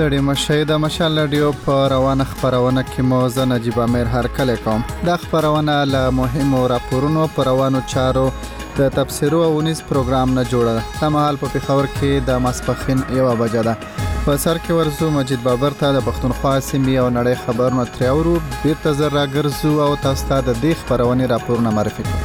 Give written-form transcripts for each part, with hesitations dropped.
ستړي مشئ د مشال رادیو په روانه خبرونه کې مو زه نجیب امیر هرکلی کوم. دا خبرونه له مهمو راپورونو پر روانو چارو د تبصرو او ونیز پروګرام نه جوړه ده. دا مهال په پېښور کې د ماسپښین 1 بجه ده. په سر کې ورزو مجید بابر ته د پښتونخوا سیمې او نړۍ خبرونه ترې اورو. بیرته زه راګرځو او تاسو ته د دې خبرونې راپورونه معرفي کوم.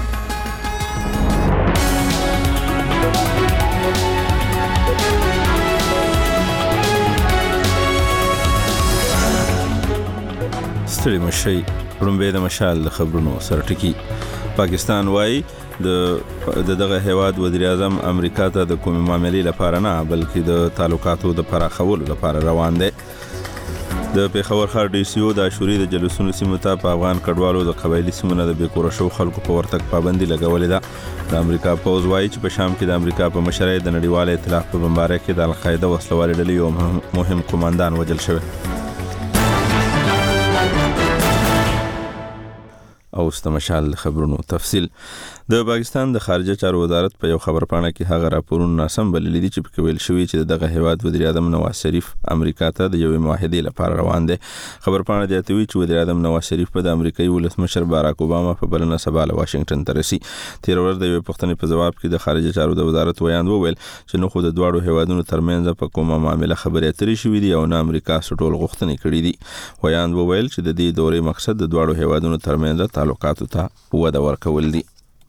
ستړي مشئ رومبه د مشال د خبرونو سرټکی. پاکستان وایي د دغه هیواد وزیر اعظم امریکا ته د کومې معاملې لپاره نه بلکې د تعلقاتو د پراخولو لپاره روان دی. د پېښور ښار ډي سي او د عاشوري د جلوسونو سیمو ته په افغان کډوالو د قبایلي سیمو نه د بېکوره شوو خلکو په ورتګ پابندي لګولې ده. د امریکا پوځ وایي چې په شام کې د امریکا په مشرۍ د نړیوال ائتلاف په بمبارۍ کې د القاعده وسلوالې ډلې یو مهم قوماندان وژل شوی. او استمشال خبرونو تفصیل. د پاکستان د خارجه چارو وزارت په یو خبرپاڼه کې هغه راپورونه ناسم بللي دي چې پکې ویل شوی چې دغه هیواد وزیر اعظم نواز شریف امریکا ته د یوې معاهدې لپاره روان دی. خبرپاڼه د اتوي چې وزیر اعظم نواز شریف په د امریکایي ولسمشر باراک اوباما په بلنه سبا له واشنگټن ته رسي. تیر ورځ د یوې پوښتنې په جواب کې د خارجه چارو د وزارت ویاند وویل چې نو خو د دواړو هیوادونو ترمنځ په کومه معامله خبرې اترې شوې دي او نه امریکا ټول غوښتنې کړې دي. ویاند وویل چې د دې دورې مقصد د دواړو هیوادونو ترمنځ تعلقاتو ته وده ورکول دي.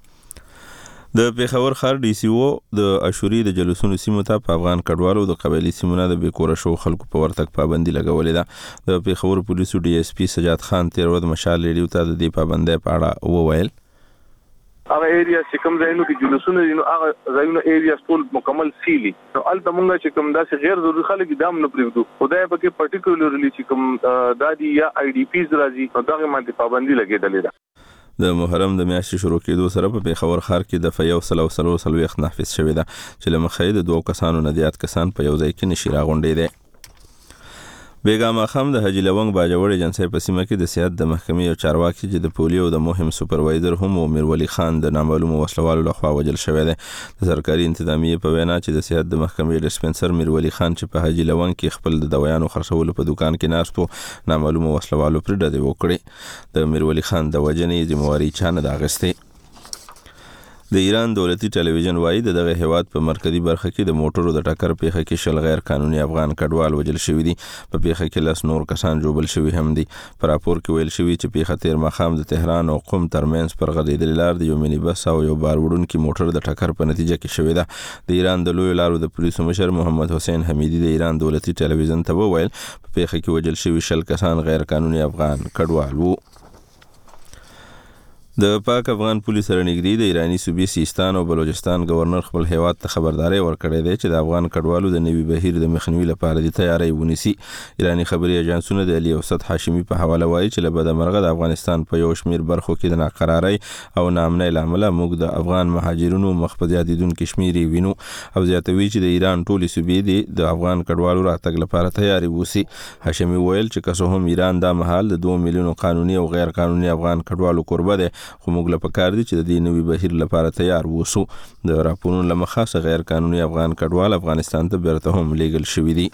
د پېښور ښار ډي سي او د عاشوري د جلوسونو سیمو ته په افغان کډوالو د قبایلي سیمو نه د بېکوره شوو خلکو په ورتګ پابندي لګولې ده. د پېښور پولیسو ډي اس پي سجاد خان تیر ورځ مشال ریډیو ته د دې پابندۍ په اړه وویل. هغه ایریا چې کوم ځایونو کې جلوسونه دي نو هغه ځایونو ایریا ټول مکمل سیلي. نو البته مونږ چې کوم داسې غیر ضروري خلک دام نه پریږدو. خدای پکې پرټیکولرلی چې کوم دادی یا آی ډي پیز راځي نو دغه باندې پابندي لګېدلې ده. د محرم د میاشتې شروع کېدو سره په پېښور ښار کې د فیو سلويخ نافذ شوې ده چې له مخې د 2 کسانو نه زیات کسان په یو ځای کې نشي راغونډې دي. بیګا ماخم د حاجی لونګ باجوړ ایجنسی په سیمه کې د صحت د محکمې یو چارواکي چې د پولیو د مهم سپروایزر هم امیر ولی خان د نامعلوم وسلوالو لخوا وژل شوی دی. د سرکاري انتظامیه په وینا چې د صحت د محکمې ډسپنسر امیر ولی خان چې په حاجی لونګ کې خپل د دویانو خرڅولو په دکان کې ناست نامعلوم وسلوالو پر ډزې وکړې. د امیر ولی خان د وژنې ذمہواری چا نه ده اخیستې. د ایران دولتي ټلویزیون وایي دغه هیواد په مرکزی برخه کې د موټرو د ټکر پیښه کې شل غیر قانوني افغان کډوال وژل شوی دي. په پیښه کې 10 نور کسان ژوبل شوي هم دي. په راپور کې ویل شوی چې پیښه تیر ماښام د تهران او قم ترمنځ پر غځېدلې لار د یو مینی بس او یو بار وړونکي موټر د ټکر په نتیجه کې شوې ده. د ایران د لوی لارو د پولیسو مشر محمد حسین حمیدی د ایران دولتي ټلویزیون ته وویل په پیښه کې وژل شوي 10 کسان غیر قانوني افغان کډوال وو. د پاک افغان پولیس سره نږدې د ایرانی صوبې سیستان او بلوچستان گورنر خپل هیواد ته خبرداري ورکړې ده چې د افغان کډوالو د نوي بهیر د مخنیوي لپاره د تیاری ونیسي. ایرانی خبري ایجنسونه د علي اوسط هاشمي په حواله وایي چې له بده مرغه د افغانستان په یو شمیر برخو کې د ناقرارۍ او ناامنۍ لامل موږ د افغان مهاجرینو مخ په زیاتیدونکو شمیر وینو او زیاتوي چې د ایران ټولې صوبې د افغان کډوالو راتګ لپاره تیاری وسی. هاشمي ویل چې که څه هم ایران د مهال د 2 میلیون قانوني او غیر قانوني افغان کډوالو قربه ده خو موږ له پکار دي چې د دې نوي بهیر لپاره تیار ووسو. د راپورونو له مخه غیر قانوني افغان کډوال افغانستان ته بیرته هم لیږل شوي دي.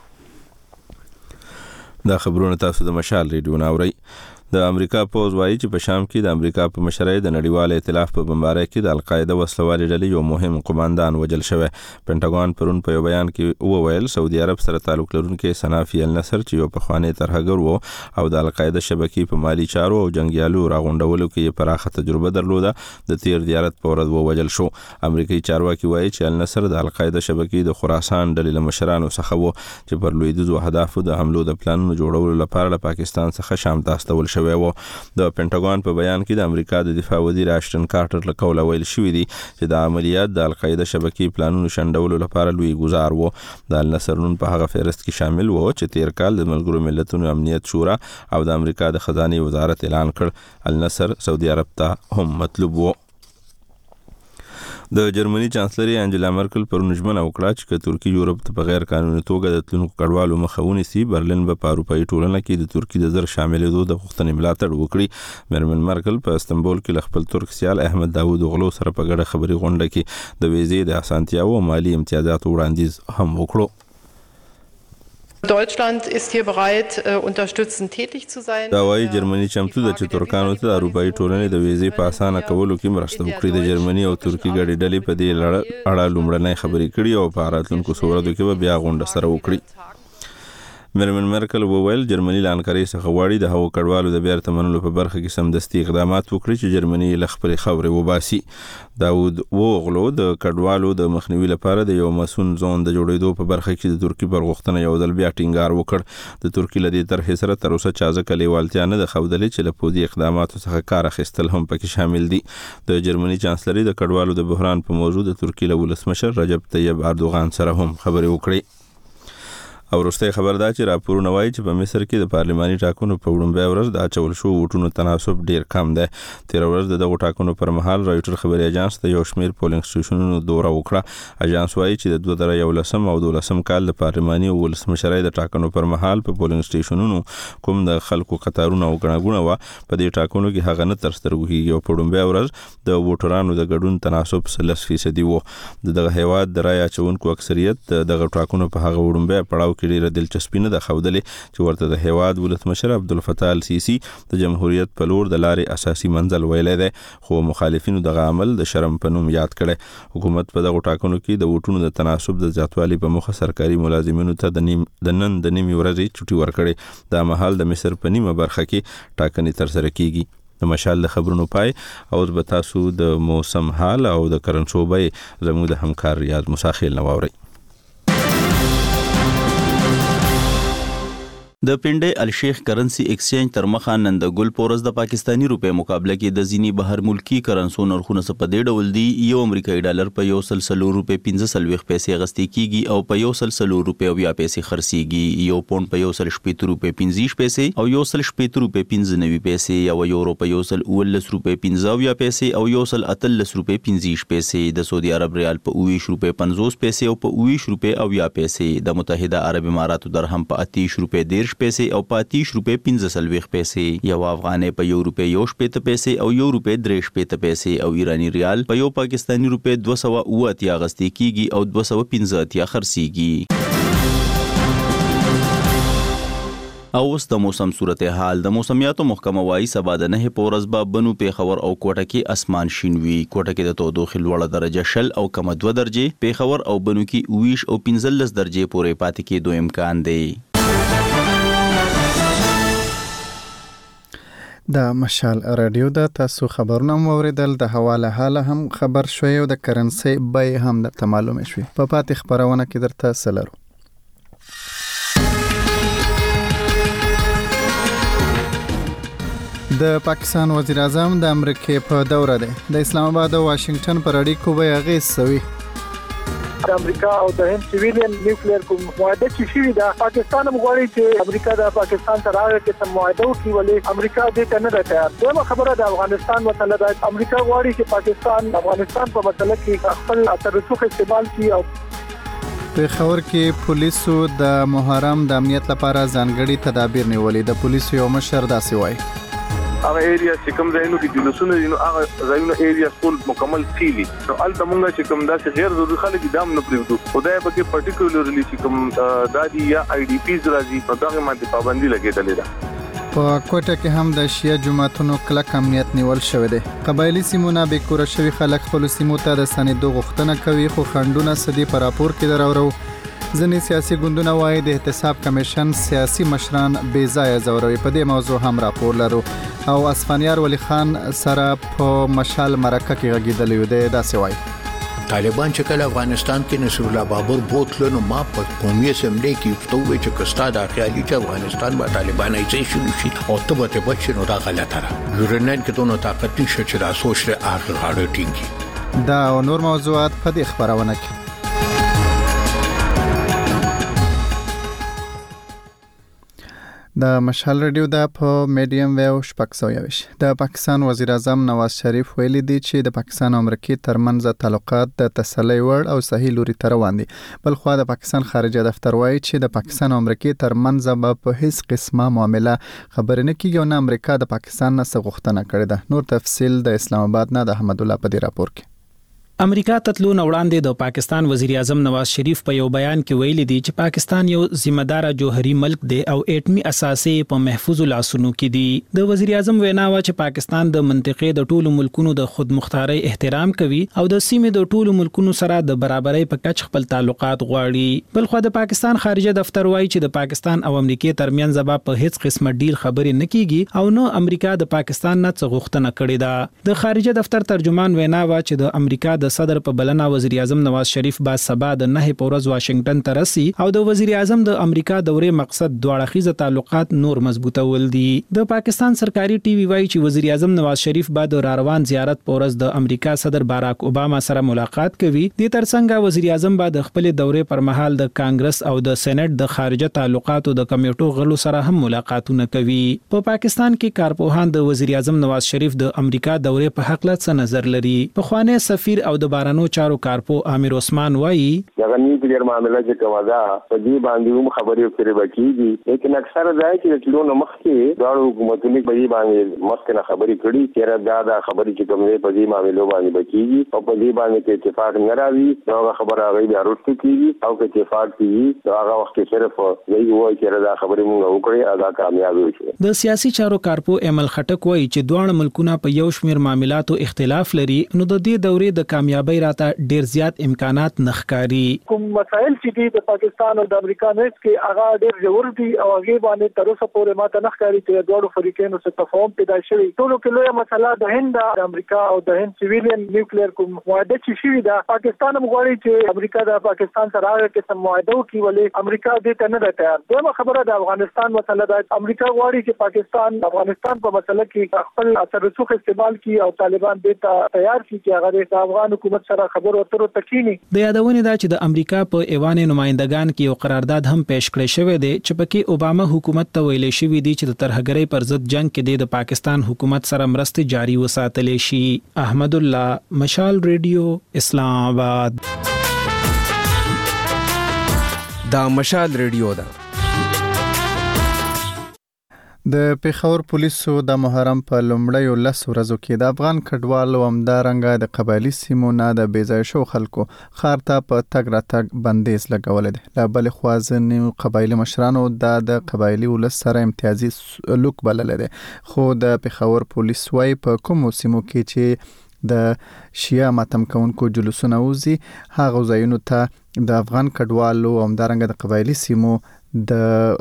دا خبرونه تاسو د مشال ریډیو نه اورئ. د امریکا پوځ وایي چې په شام کې د امریکا په مشرۍ د نړیوال ائتلاف په بمبارۍ کې د القاعده وسلوالې ډلې یو مهم قوماندان وژل شوی. پینټاګون پرون په یو بیان کې وویل سعودي عرب سره تعلق لرونکي سنافي النصر چې یو پخوانی ترهګر وو او د القاعده شبکې په مالی چارو او جنگیالو راغونډولو کې پراخه تجربه درلوده د تیر دیارت په ورځ ووژل شو. امریکایي چارواکي وایي چې النصر د القاعده شبکې د خراسان ډلې له مشرانو څخه وو چې پر لویدیځو اهدافو د حملو د پلانونو جوړولو لپاره له پاکستان څخه شام ته استول شوی و. د پینټاګون په بیان کې د امریکا د دفاع وزیر آشټن کارټر له قوله ویل شوی دی چې د عملیات د القاعده شبکې پلانونو شنډولو لپاره لوی گزار وو. د النصر نوم په هغه فهرست کې شامل وو چې تیر کال د ملګرو ملتونو امنیت شورا او د امریکا د خزانه وزارت اعلان کړ. النصر سعودي عرب ته هم مطلوب وو. د جرمني چانسلر انجلا مرکل پر نجمنه وکړه چې ترکی یورپ ته په غیر قانوني توګه د تلونکو کډوالو مخه ونیسي. برلین په اروپایي ټولنه کې د ترکی د زر شاملېدو د غوښتنې ملاتړ وکړي. میرمن مرکل په استنبول کې له خپل ترک سیال احمد داوود اوغلو سره په ګډه خبري غونډه کې د ویزې د اسانتیاو او مالی امتیازاتو وړاندیز هم وکړو. Deutschland ist hier bereit, unterstützend tätig zu sein. دا وايي جرمني چمتو ده چې ترکانو ته د اروپאי ټولنې د ویزې په اسانه کولو کې مرسته وکړي. د جرمني او ترکی ګډې ډلې په دې اړه لومړنۍ خبرې کړي او په راتلونکو څو ورځو کې به بیا غونډه سره وکړي. میرمن مرکل وویل جرمني له انکارې څخه غواړي د هغو کډوالو د بیرته منلو په برخه کې سمدستي اقدامات وکړي چې جرمني له خپلې خاورې وباسي. داود وغلو د کډوالو د مخنیوي لپاره د یو مسون زون د جوړېدو په برخه کې د ترکی پر غوښتنه یو ځل بیا ټینګار وکړ. د ترکی له دې طرحې سره تر اوسه چا ځکه لیوالتیا نه ده ښودلې چې له پوځي اقداماتو څخه کار اخیستل هم پکې شامل دي. د جرمني چانسلري د کډوالو د بحران په موضوع د ترکی له ولسمشر رجب طیب اردوغان سره هم خبرې وکړې. او وروسته خبر دا چې راپورونه وایي چې په مصر کې د پارلماني ټاکنو په وړاندې ورځ د اچول شو ووټونو تناسب ډیر کم دی. تیر ورځ د دغه ټاکنو پر مهال رایټر خبري اژانس د یو شمیر پولینګ سټیشنونو دوره وکړه. اژانس وایي چې د 2011 او 2012 کال د پارلماني او ولسمشرۍ د ټاکنو پر مهال په پولینګ سټیشنونو کوم د خلکو قطارونه او غڼغونه و په دې ټاکنو کې هغه نه تر سترګو کېږي او په وړاندې ورځ د ووټرانو د ګډون تناسب 30% و. دغه هیواد د رای اچونکو اکثریت دغه ټاکنو په هغه وړاندې پړاو کې ډیره دلچسپي نه ده ښودلې چې ورته د هیواد ولسمشر عبدالفتاح السیسی د جمهوریت په لور د لارې اساسي منزل ویلی دی، خو مخالفینو دغه عمل د شرم په نوم یاد کړی. حکومت په دغه ټاکنو کې د ووټونو د تناسب د زیاتوالي په موخه سرکاري ملازمینو ته د نن د نیمې ورځې چوټي ورکړې. دا مهال د مصر په نیمه برخه کې ټاکنې ترسره کیږي. د مشال د خبرونو پای او د تاسو د موسم حال او د کرنسوبې زموږ د همکار ریاض مساخیل نواوري. د پنډې الشیخ کرنسی ایکسچینج تر مخه نن د ګل پورس د پاکستانی روپے مقابله کې د ځینی بهر ملکی کرنسو نرخونه په دې ډول دي. یو امریکایي ډالر په 100 روپے 15 پیسې غستې کیږي او په 100 روپے 20 پیسې خرڅيږي. یو پوند په 100 روپے 15 پیسې او 100 روپے 15 پیسې او یورو په 100 روپے 15 پیسې او 100 روپے 15 پیسې. د سعودي عرب ریال په 20 روپے 50 پیسې او په 20 روپے 20 پیسې. د متحده عرب اماراتو درهم په 30 روپے 10 پیسې او 30 روپے 15 پیسې. یو افغانۍ په 1 روپے 1 پیسې او 1 روپے 3 پیسې او ایرانی ریال په یو پاکستانی روپے 280 غستې کیږي او 215 خرڅيږي. او اوس د موسم صورتحال. د موسمیاتو محکمه وايي سبا د 9 پورز به بنو پیښور او کوټه کې اسمان شین وي. کوټه کې د تودوخې لوړه درجه 0 او کم 2 درجه، پیښور او بنو کې 20 او 15 درجه پورې پاتې کېدو امکان دی. د مشال رادیو د تاسو خبرونه موریدل، د حواله حاله هم خبر شوي او د کرنسي بای هم درته معلومه شوي. په پاتې خبرونه کې درته سلرو. د پاکستان وزیر اعظم د امریکای په دوره دی. د اسلام آباد او واشنگټن پر اړیکو به اغیز سوي. د امریکا او د هند سیویلین نیوکلیر کوم معاهده چې شوی دا پاکستان مغواړي چې امریکا د پاکستان سره کې سم معاهده وکړي، ولې امریکا دې ته نه تیار. دا خبره د افغانستان مسله ده. امریکا غواړي چې پاکستان افغانستان په مسله کې خپل اثر رسوخ استعمال کړي. او پیښور کې پولیسو د محرم د امنیت لپاره ځانګړي تدابیر نیولې. د پولیسو یو مشر داسې وایي هغه ایریا چې کوم ځایونو کې جلوسونه دي نو هغه ځایونه ایریا ټول مکمل سیلي. نو الته مونږ چې کوم داسې غیر ضروري خلک دام نه پریږدو. خدای په کې پارټیکولرلی چې کوم دادی یا آی ډی پیز راځي نو دغه باندې پابندي لګېدلې ده. په کوټه کې هم د شیعه جماعتونو کلک امنیت نیول شوی دی. قبایلی سیمونه بیکوره شوي خلک خپل سیمو ته د سنیدو غوښتنه کوي، خو خنډونه سدي پر راپور کې دراورو. ځینې سیاسي ګوندونه وایي د احتساب کمیشن سیاسي مشران بې ځایه ځوروي. په دې موضوع هم راپور لرو. او اسفندیار ولی خان سره په مشال مرکه کې غږیدلی دی. داسې وایي طالبان چې کله افغانستان کې نصر الله بابر بوتلو نو ما په قومي اسمبلی کې فتوی چې کستا د خیالي چې افغانستان به طالبانایزیشن شي او ته به بچنو دا غلطه را یورنن کې دونو طاقت نشي چې دا سوچ لري هغه غاړه ټینګي. دا او نور موضوعات په دې خبرونه کې. د مشال رادیو د په میډیم ویو شپږ سوه یویشت. د پاکستان وزیر اعظم نواز شریف ویلي دی چې د پاکستان او امریکای ترمنځ تعلقات د تسلی وړ او صحیح لوري ته روان دي. بل خو د پاکستان خارجه دفتر وایي چې د پاکستان او امریکای ترمنځ به په هیڅ قسمه معامله خبرې نه کیږي او نه امریکا د پاکستان نه څه غوښتنه کړې ده. نور تفصیل د اسلام آباد نه د احمد الله په دې راپور کې. امریکا تطلو وړاندې د پاکستان وزیر اعظم نواز شریف په یو بیان کې ویلي دی چې پاکستان یو ذمہدار جوهري ملک دی او اټمي اساسې په محفوظ لاسونو کې دی. د وزیر اعظم وینا و چې پاکستان د منطقې د ټولو ملکونو د خودمختارۍ احترام کوي او د سیمې د ټولو ملکونو سره د برابرۍ په کچ خپل تعلقات غواړي. بل خو د پاکستان خارجه دفتر وایي چې د پاکستان او امریکا ترمنځ به په هیڅ قسمه ډیل خبرې نه کیږي او نو امریکا د پاکستان نه څه غوښتنه کړې ده. د خارجه دفتر ترجمان وینا و چې د امریکا د صدر په بلنه وزیر اعظم نواز شریف با سبا د 9 په ورځ واشنگټن ته رسي او د وزیر اعظم د امریکا دورې مقصد دواړه خيزه تعلقات نور مضبوطول دي. د پاکستان سرکاري ټي وي وایي چې وزیر اعظم نواز شریف بعد روان زیارت په ورځ د امریکا صدر باراک اوباما سره ملاقات کوي. د ترڅنګ وزیر اعظم بعد خپل دورې پر مهال د کانګرس او د سېنات د خارجه تعلقاتو د کمیټو غړو سره هم ملاقاتونه کوي. په پاکستان کې کارپوهان د وزیر اعظم نواز شریف د امریکا دورې په حق له نظر لري. په خوانه سفیر او د بارانو چارو کارپو امیر عثمان وایي دغه نیوکلیر معاملې چې کومه ده په دې باندې هم خبرې وکړي بکیږي لیکن اکثر دا چې د ټولو مخکې دغه حکومتونو په دې باندې مخکې خبرې کړي چې دا خبرې چې کومه په دې معاملې باندې بکیږي او په دې باندې کې اتفاق نه راوي دا خبره هغه بیا وروسته کیږي او کې اتفاق کیږي هغه وخت کې صرف یی وایي چې دا خبرې موږ وکړي دا کامیاب وشي. د سیاسي چارو کارپو امل خټک وایي چې دوه ملکونه په یو شمیر معاملاتو اختلاف لري نو د دې دورې د کامیابی راته ډیر زیات امکانات نخکاری. کوم مسائل چې د پاکستان او د امریکا نس کې هغه ډیر ضروري دي او هغه باندې تر اوسه پورې ماته نخکاری چې دوه فریقینو سره تفاهم پیدا شوی. ټولو کې لویه مسله د هند د امریکا او د هند سیویلین نیوکلیر کوم معاهده چې شوی دا پاکستان مغواړي چې امریکا د پاکستان سره هغه قسم معاهده وکړي ولې امریکا دې ته نه تیار. دغه خبره د افغانستان مسله ده. امریکا غواړي چې پاکستان افغانستان په مسله کې خپل اثر رسوخ استعمال کړي او طالبان دې ته تیار شي چې هغه د افغان حکومت سره خبرو اترو تکینی. د یادونه ده چې د امریکا په ایوان نمائندگان کې یو قرارداد هم پیش کړی شوی دی چې پکې اوباما حکومت ته ویل شوی دی چې د ترهګرۍ پر ضد جنگ کې د پاکستان حکومت سره مرستې جاری وساتلې شي. احمد الله مشال ریډیو اسلام آباد. دا مشال ریډیو ده. د پیښور پولیسو د محرم په لومړیو 10 ورځو کې د افغان کډوالو همدارنګه د قبایلی سیمو نه د بیځای شو خلکو ښار ته په تګ راتګ بندیز لګول دي. له بل خوا ځینې قبایلی مشرانو د قبایلی ولس سره امتیازي سلوک بلل دي. خو د پیښور پولیس وايي په کومو سیمو کې چې د شیعه ماتم کوونکو جلوسونه وزي هغه ځایونو ته د افغان کډوالو همدارنګه د قبایلی سیمو د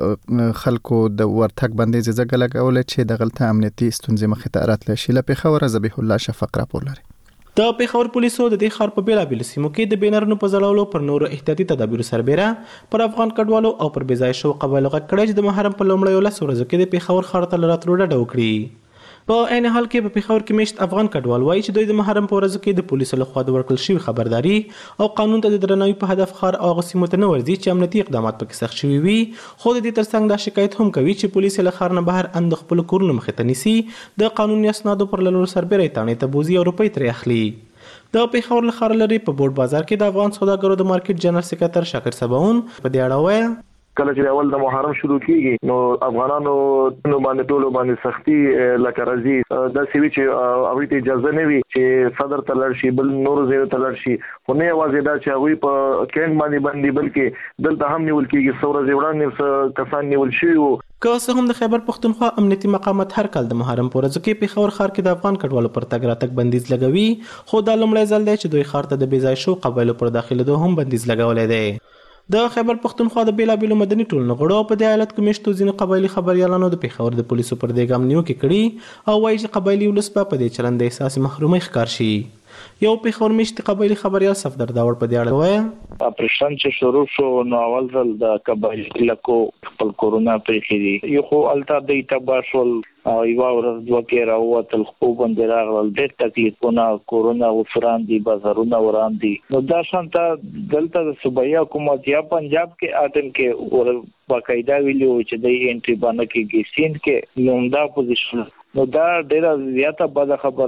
خلکو د ورتګ بندیز زګ لګول چې د غلطه امنیتي ستونزې مخې ته راتلی شي. له پیښور ذبیح الله شفق راپور لري. د پیښور پولیسو د دې ښار په بیلابیل سیمو کې د بینرونو په ځړولو پر نورو احتیاطي تدابیرو سربیره پر افغان کډوالو او پر بېځایه شوو قبایلو غږ کړی چې د محرم په لومړیو 10 ورځو کې د پیښور ښار ته له راتلو ډډه وکړي. په عین حال کې په پیښور کې میشت افغان کډوال وایي چې دوی د محرم په ورځو کې د پولیسو لخوا د ورکړل شوي خبرداري او قانون ته د درناوي په هدف ښار او هغه سیمو ته نه ورځي چې امنیتي اقدامات پکې سخت شوي وي. خو د دې ترڅنګ دا شکایت هم کوي چې پولیس له ښار نه بهر د خپلو کورونو مخې ته نیسي د قانوني اسنادو پر لرلو سربیره یې تاڼې ته بوځي او روپۍ ترې اخلي. د پیښور له ښاره لرې په بورډ بازار کې د افغان سوداګرو د مارکیټ جنرال سکرټر شاکر سباون په دې اړه وویل کله چې اول د محرم شروع کیږي نو افغانانو نو باندې ټولو باندې سختي لکه راځي د سوي چې اوریته اجازه نه وي چې صدر تلل شي بل نور زیرو تلل شي خو نه واځي دا چې هغه په کین باندې بلکې دلته هم نیول کیږي څوره زیوړان کسان نیول شي. که څه هم د خیبر پښتونخوا امنیتي مقامات هر کال د محرم په ورځو کې پیښور ښار کې د افغان کډوالو پر تګ راتګ بندیز لګوي خو دا لومړی ځل دی چې دوی ښار ته د بېځایه شوو قبایلو پر داخلېدو هم بندیز لګولی دی. د خیبر پښتونخوا د بیلابیلو مدني ټولنو غړو په دې ایالت کې میشتو ځینې قبایلي خبریالانو د پیښور د پولیسو پر دې ګام نیوکې کړي او وایي چې قبایلي ولس به په دې چلند د احساس محرومۍ ښکار شي. یو پیښور میشت قبایلی خبریال صفدر داور په دې اړه وایي اپریشن چې شروع شو نو اول ځل د قبایلی لکو خپل کورونا پریخي یو خو التا د تباشل او یو ورځ دوه کې راووتل خو باندې راغلل د تکلیفونه کورونا وفراندي بازارونه وراندي نو دا شانته دلته د صوبایي حکومت یا پنجاب کې اټن کې اور باقاعده ویلو چې د انټری باندې کې سیند کې لومدا پوزیشن نو دا ډیره زیاته بده خبره ده.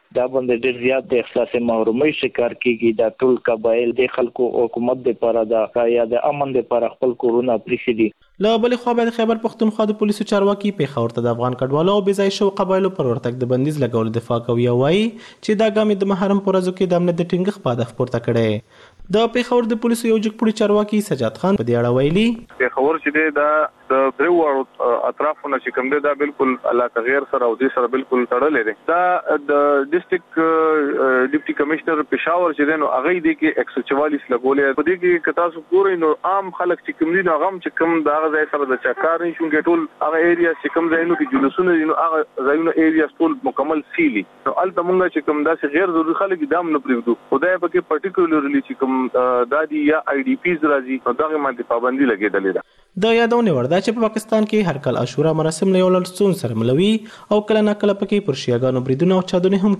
دا باندې ډېر زیات د احساس محرومۍ شکار کیږي. دا ټول قبایل د خلکو حکومت لپاره دا یا د امن لپاره خپل کورونه پریښي دي. له بلې خوا د خیبر پښتونخوا د پولیسو چارواکي پیښور ته د افغان کډوالو او بېځایه شوو قبایلو پر ورتګ د بندیز لګولو دفاع کوي او وایي چې دا ګام د محرم په ورځو کې د امنیت د ټینګښت په هدف پورته کړی. د پیښور د پولیسو یو جګپوړي چارواکي سجاد خان په دې اړه ویلي پیښور چې دی دا د دریو اطرافونه چې کوم دی دا بالکل الله تغیر سره او دې سره بالکل تړلې دی. دا د ډیسټریکټ ډیپټي کمشنر پېښور چې دی نو هغه دې کې 144 لګولې. په دې کې که تاسو ګورئ نو عام خلک چې کوم دي نو هغه چې کوم دا هغه ځای سره د چکار نه شونګي ټول هغه ایریا چې کوم ځایونو کې جلوسونه دي نو هغه ځایونو ایریا ټول مکمل سیلي. نو الته مونږ چې کوم داسې غیر ضروري خلک دام نه پریږدو. خدای په کې پرټیکولرلی چې کوم دادی یا آی ډی پیز راځي نو دغه باندې پابندي لګېدلې ده. د یادونه ورده چې په پاکستان کې هر کال عاشورا مراسم له یو لړ ستونزو سره ملوي او کله ناکله پکې پر شیعاګانو بریدونه او چادونه هم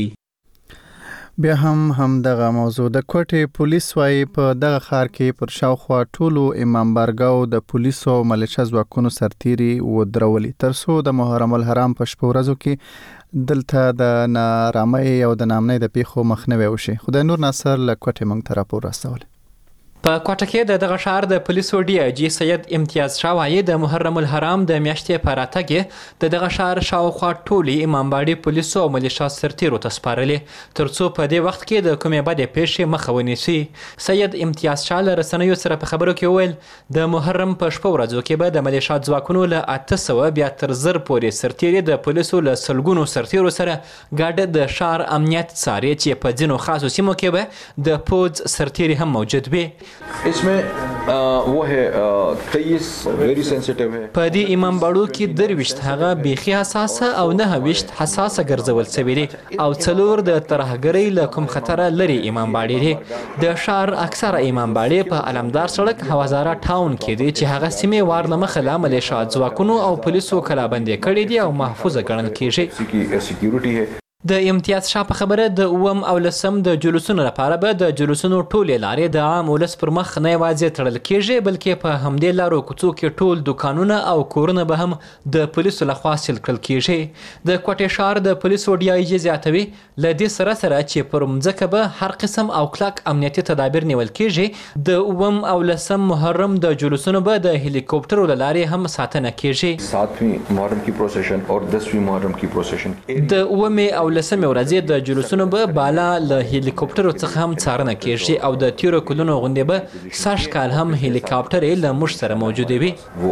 کیږي. بیا هم دغه موضوع د کوټې پولیس وايي په دغه ښار کې پر شاوخوا ټولو امام بارګاو د پولیسو او ملیشه ځواکونو سرتیري ودرولي ترڅو د محرم الحرام په شپو ورځو کې دلته د نارامۍ او د نامنۍ د پیښو مخنیوي وشي. خدای نور ناصر له کوټې موږ ته راپور راستولی. په کوټه کې دغه ښار د پولیسو ډي آی جي سید امتیاز شاه وایي د محرم الحرام د میاشتې په راتګ دغه ښار شاوخوا ټولې امامباړي پولیسو او ملیشا سرتیرو ته سپارلې ترڅو په دې وخت کې د کومې بدې پیښې مخه ونیسي. سید امتیاز شاه له رسنیو سره په خبرو کې وویل د محرم په شپو ورځو کې به د ملیشا ځواکونو له 800 بیا تر 1000 پورې سرتیري د پولیسو له سلګونو سرتیرو سره ګاډه د ښار امنیت څاري چې په ځینو خاصو سیمو کې به د پوځ سرتیري هم موجود وي. इसमें वो है 23 वेरी सेंसिटिव है. په دې امام باړو کې 23 هغه بیخي حساسه او 9 حساسه ګرځول شوی دي او 4 د ترهګرۍ له کوم خطر لري امام باړي دي. د ښار اکثره امام باړي په علمدار سړک هوازاره ټاون کې دي چې هغه سیمه وارنه مخله ملیشا ځواکونو او پولیسو کلابندې کړي دي او محفوظه ګڼل کیږي. سکیورټي ہے. د امتیاز شاه په خبره د اوم او لسم د جلوسونو لپاره به د جلوسونو ټولې لارې د عام ولس پر مخ نه یوازې تړل کیږي بلکې په همدې لارو کوڅو کې ټول دکانونه او کورونه به هم د پولیسو لخوا سیل کړل کیږي. د کوټې ښار د پولیسو ډي آی جي زیاتوي له دې سره چې پر مځکه به هر قسم او کلک امنیتي تدابیر نیول کیږي. د اوم او لسم محرم د جلوسونو به د هلیکوپټرو له لارې هم ساتنه کیږي. 7ویں محرم کی پروسیشن او 10ویں محرم کی پروسیشن د اومې او لسمې ورځې د جلوسونو به بالا له هلیکوپټرو څخه هم څارنه کیږي او د تیرو کلونو غوندې به سږ کال هم هلیکاپټر له موږ سره موجود وي.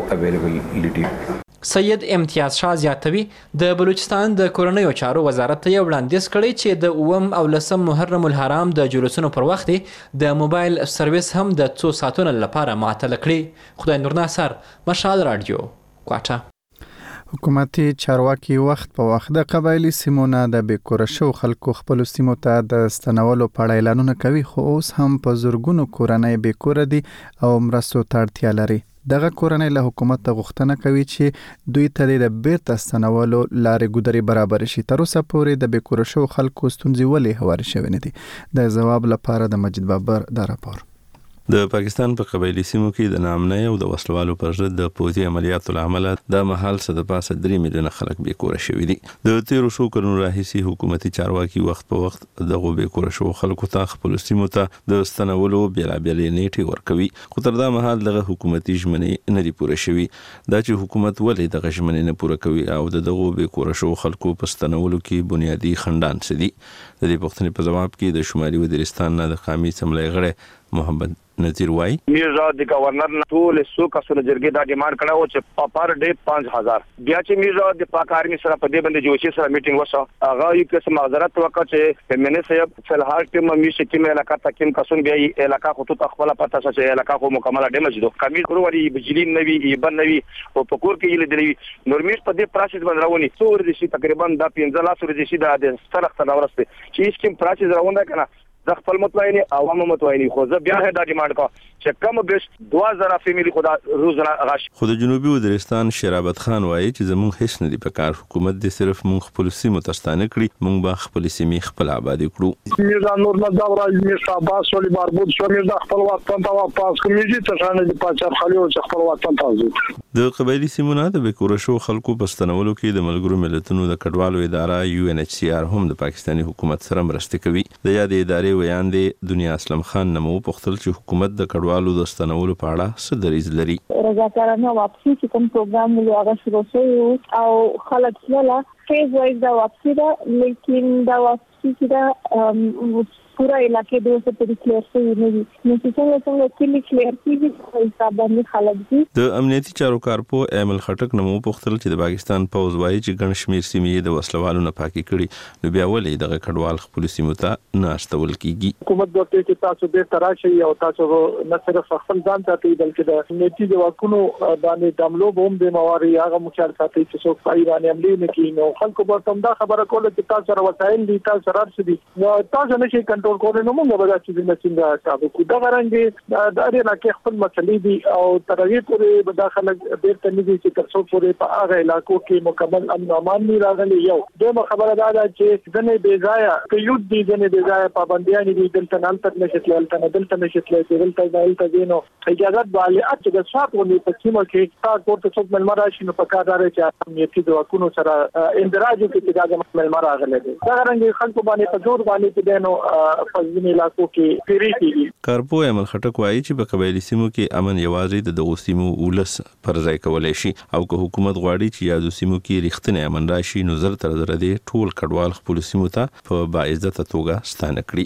سید امتیاز شاه زیاتوي د بلوچستان د کورنیو چارو وزارت ته یو وړاندیز کړی چې د اوم او لسم محرم الحرام د جلوسونو پر وخت د موبایل سرویس هم د 2 ساعتونو لپاره معطل کړي. خدای نور ناصر، مشال رادیو، کوټه. حکومتي چارواکي وخت په وخت د قبایلی سیمو نه د بیکوره شو خلکو خپل سیمو ته د ستنولو په اړه اعلانونه کوي خو اوس هم په زورګونو کورنۍ بیکوره دي او مرستو ته اړتیا لري. دغه کورنۍ له حکومت غوښتنه کوي چې دوی ته د بیرته ستنولو لارې ګودري برابر شي. تر اوسه پورې د بیکوره شو خلکو ستونزې ولې هوارې شوې نه دي؟ د ځواب لپاره د مجید بابر دا راپور. د پاکستان په قبایلی سیمو کې د نامنۍ او د وسلوالو پر ضد د پوځي عملیاتو لامل د مهال څخه د پاسه 3 میلیونه خلک بیکوره شوي دي. د 13 کلونو راهیسې حکومتي چارواکي وخت په وخت دغه بیکوره شو خلکو ته خپل سیمو ته د ستنولو بیلابېلې نیټې ورکوي خو تر دا مهال دغه حکومتي ژمنې نه دي پوره شوي. دا چې حکومت ولې دغه ژمنې نه پوره کوي او دغه بیکوره شو خلکو په ستنولو کې بنیادی خندان څه دي؟ د دې پوښتنې په ځواب کې د شمالي وزیرستان نه د قومي اسمبلی غړی محمد نذیر وای میرزا د گورنر نه ټول سو کسونه جرګې دا ډیماند کړه او چې پر ډے 5000 بیا چې میرزا د پاک آرمي سره په دې باندې جوشي سره میټینګ وشو هغه یو قسم معذرت وکړه چې منه صاحب فلحال ټیم میشه کې علاقہ تکیم کسون بیا علاقہ خطوط خپل پته چې علاقہ خو مکمل ډیمیج دو کمی کوروري بجلی نوي ایبن نوي او پکور کې یل دی نورمیش په دې پروسس باندې راونی څور دي شي تقریبا د 15 لاس ورځي شي د سرخت نورسته چې هیڅ کوم پروسس راونده کنه ز خپل متویني عوام متویني خو زه بیا دا ډیماند کوم چې کم بیس 2000 فیملی خدا روزانه غاش. خو د جنوبي وزیرستان شرابت خان وایي چې زموږ هیڅ نه دی په کار حکومت دې صرف مونږ خپل سیمو تستانه کړی مونږ به خپل سیمې خپل آباد کړو. میرزا نور نظام راځي میرزا عباس ولی مربوط شو میرزا خپل وطن ته واپس کومېږي ته ځان د پاچا خلیو خپل وطن ته ځي. د قبایلی سیمو نه د بیکوره شو خلکو په ستنولو کې د ملګرو ملتونو د کډوالو اداره UNHCR هم د پاکستاني حکومت سره مرسته کوي. د یاد ادارې ویاندې دنیا اسلم خان نمو پوښتل چې حکومت د کډوالو د ستنولو په اړه څه دریځ لري. رضاکارانه واپسی چې کوم پروګرام مو هغه شروع شوی او خلک لا فیز وایز دا واپسی دا لیکن دا واپسی چې دا پورا علاقې د اوسه په کلیئر شوی نه دي. نو څنګه کلی کلیئر کیږي په حساب باندې خلک دي. د امنیتي چارو کارپو ایمل خټک نمو پوښتل چې د پاکستان پوز وایي چې ګڼ شمیر سیمې د وسلوالو نه پاکي کړي، نو بیا ولې دغه کډوال خپل سیمو ته نه استول کیږي؟ حکومت دوی چې تاسو به تراشي او تاسو نه صرف خپل ځان ساتي بلکې د امنیتي ځواکونو باندې دملو بوم د مواري هغه مشال ساتي چې څوک پای باندې عملي نه کوي. نو خلکو به تم دا خبره کوله چې تاسو سره وسایل دي، تاسو سره راشي، نو تاسو نشي کنټرول کولای. نو موږ به دا چې څنګه تاسو کو دا غرانګي دا علاقې خپل مسلې دي او ترغیب پورې به داخله بیرته نه دي چې تاسو پورې په هغه علاقو کې مکمل امن امان نه راغلي. یو دغه خبره ده چې ځنې بې ځای قیود دي، ځنې بې ځای پابندیاں دي، دلته نه تل نشټل دلته نشټل دلته دینو اجازه بالي چې د شاپ ونی په سیمه کې تاسو ورته څوک ملمر راشي نو په کار دار چې امنیتي ځواکونو سره اندراج کې چې دا ملمر راغلي دي. دا غرانګي خلکو باندې په زور باندې چې دینو علاقو کې پیری کیږي. کارپو ایمل خټک وایي چې په قبایلی سیمو کې امن یوازې د دغو سیمو ولس پر ځای کولای شي او که حکومت غواړي چې یادو سیمو کې رښتینی امن راشي نو زر تر زر دې ټول کډوال خپل سیمو ته په باعزته توګه ستانه کړي.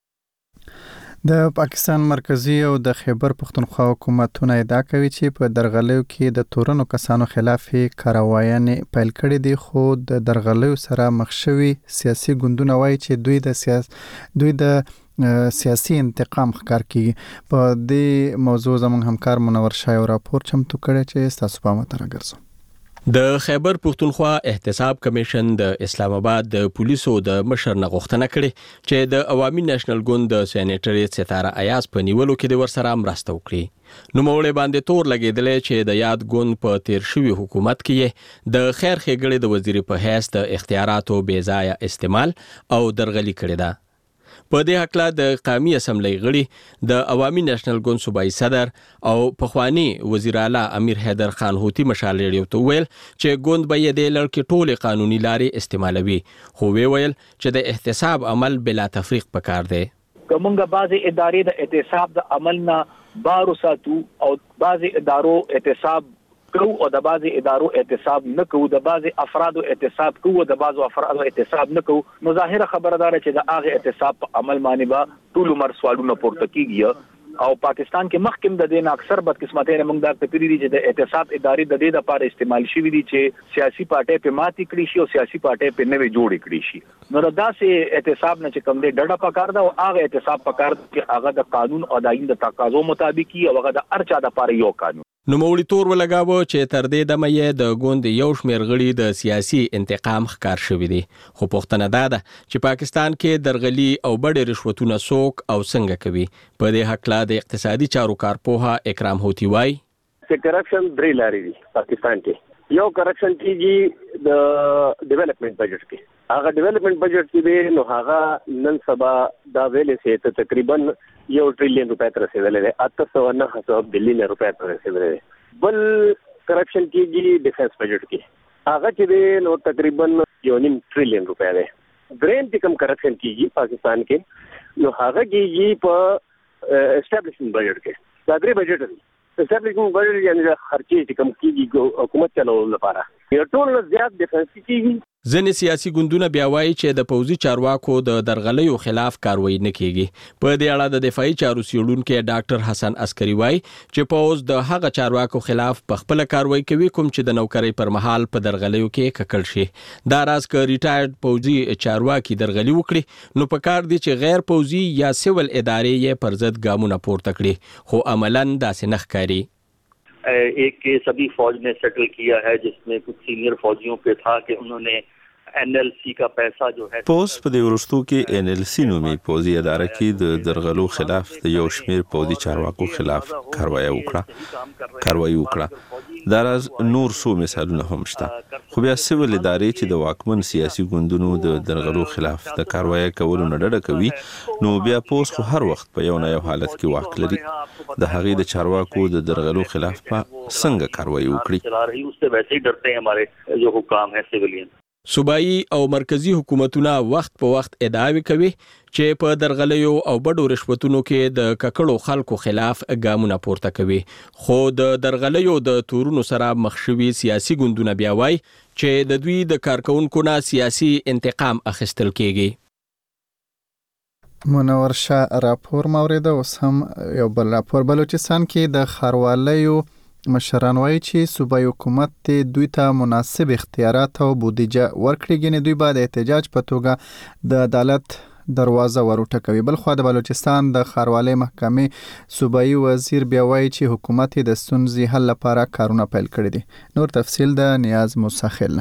د پاکستان مرکزی او د خیبر پختونخوا حکومتونه ادعا کوي چې په درغلیو کې د تورنو کسانو خلاف کاروایانې پیل کړې دي، خو د درغلیو سره مخ شوي سیاسي ګوندونه وایي چې دوی د سیاسي انتقام ښکار کیږي. په دې موضوع زموږ همکار منور شاه یو راپور چمتو کړی چې تاسو په متره ګرځو. د خیبر پختونخوا احتساب کمیشن د اسلام آباد د پولیسو د مشر نه غوښتنه کړې چې د عوامي نېشنل ګوند د سېنیټری ستاره ایاز په نیولو کې د ورسره مرسته وکړي. نو موړې باندې تور لګېدلې چې د یاد ګوند په تیر شوي حکومت کې د خیر ښېګړې د وزیر په حیث د اختیاراتو بې ځایه استعمال او درغلي کړې ده. په دې حقله د قومي اسمبلی غړي د عوامي نېشنل ګوند صوبایي صدر او پخوانی وزیر اعلی امیر حیدر خان هوتی مشال ریډیو ته ویل چې ګوند به یې د لړ ټولې قانوني لارې استعمالوي، خو ویل چې د احتساب عمل بلا تفریق پکار دی. کومه بعضی ادارې د احتساب د عمل نه بارو ساتو او بعضی ادارو احتساب کو او د بعضی ادارو احتساب نه کو، د بعضی افرادو احتساب کو او د بعضو افرادو احتساب نه کو. نو ظاهره خبردار چې د هغه احتساب په عمل باندې با ټول عمر سوالونه پورته کیږي. او پاکستان کې مخکم د دین اکثر بدقسمتۍ موږ دا تپری دي چې د احتساب ادارې د دې لپاره استعمال شي دي چې سیاسي پارټي په ماتي کړی شي او سیاسي پارټي په نوې جوړ کړی شي. نو دا سه احتساب نه چې کوم دې ډډه پکار دا او هغه احتساب پکار چې هغه د قانون او د آئین د تقاضو مطابق او هغه د ارچا د لپاره یو قانون. نو موړي تور ولګاوه چې تر دې دمه یې د ګوند یو شمېر غړي د سیاسي انتقام ښکار شوي دي، خو پوښتنه دا ده چې پاکستان کې درغلي او بډې رشوتونه څوک او څنګه کوي. په دې هکله د اقتصادي چارو کارپوه اکرام هوتی وایي چې کرپشن درې لارې دي پاکستان کې. یو کرپشن کیږي د ډیولپمنٹ بجټ کې. هغه ډیولپمنٹ بجټ کې دی نو هغه نن سبا دا ویلې سي ته تقریبا 1 ټریلیون روپے تر رسیدلې ده، 809 بلین روپے تر رسیدلې ده. بل کرپشن کیږي ډیفنس بجټ کې. هغه چې دی نو تقریبا 1.5 ټریلیون روپے ده. دریم چې کوم کرپشن کیږي پاکستان کې نو هغه کیږي په اسټابلیشمنٹ بجټ کې. دا درې بجټ دي. اسټابلیشمنٹ بجټ یعنی خرچې چې کوم کیږي حکومت چلولو لپاره یو ټول زیات ډیفنس کیږي. ځینې سیاسي ګوندونه بیا وایي چې د پوځي چارواکو د درغلیو خلاف کاروایی نه کیږي. په دې اړه د دفاعي چارو څیړونکي ډاکټر حسن عسکري وایي چې پوځ د هغه چارواکو خلاف په خپل کاروایی کوي کوم چې د نوکرۍ پر مهال په درغلیو کې ککړ شي. دا راز که ریټایرډ پوځي چارواکي درغلي وکړي نو په کار دي چې غیر پوځي یا سیول ادارې یې پر ضد ګامونه پورته کړي، خو عملاً داسې نه ښکاري. एक केस अभी फौज ने सेटल किया है जिसमें कुछ सीनियर फौजियों पे था कि उन्होंने एनएलसी का पैसा जो है پوز په دې ورستو کې NLC نومي پوزي اداره کې د درغلو خلاف د یو شمیر پوزي چارواکو خلاف کاروایی وکړه دا راز نور څو مثالونه هم شته خو بیا سیول ادارې چې د واکمن سیاسي ګوندونو د درغلو خلاف د کاروایی کولو نه ډډه کوي نو بیا پوز خو هر وخت په یو نه یو حالت کې واک لري د هغې د چارواکو د درغلو خلاف په څنګه کاروایی وکړي صوبایي او مرکزی حکومتونه وخت په وخت ادعاوې کوي چې په درغلیو او بډو رشوتونو کې د ککړو خلکو خلاف ګامونه پورته کوي خو د درغلیو د تورونو سره مخ شوي سیاسي ګوندونه بیا وایي چې د دوی د کارکونکو نه سیاسي انتقام اخیستل کیږي منور شاه راپور موریده اوس هم یو بل راپور بلوچستان کې د ښاروالیو مشران وایي چې صوبایي حکومت دوی ته مناسب اختیارات او بودیجه ورکړي ګنې دوی باید احتجاج په توګه د عدالت دروازه وروټکوي بل خو د بلوچستان د ښاروالۍ محکمې صوبایي وزیر بیا وایي چې حکومت د ستونزې حل لپاره کارونه پیل کړي دي نور تفصیل د نیاز مسخل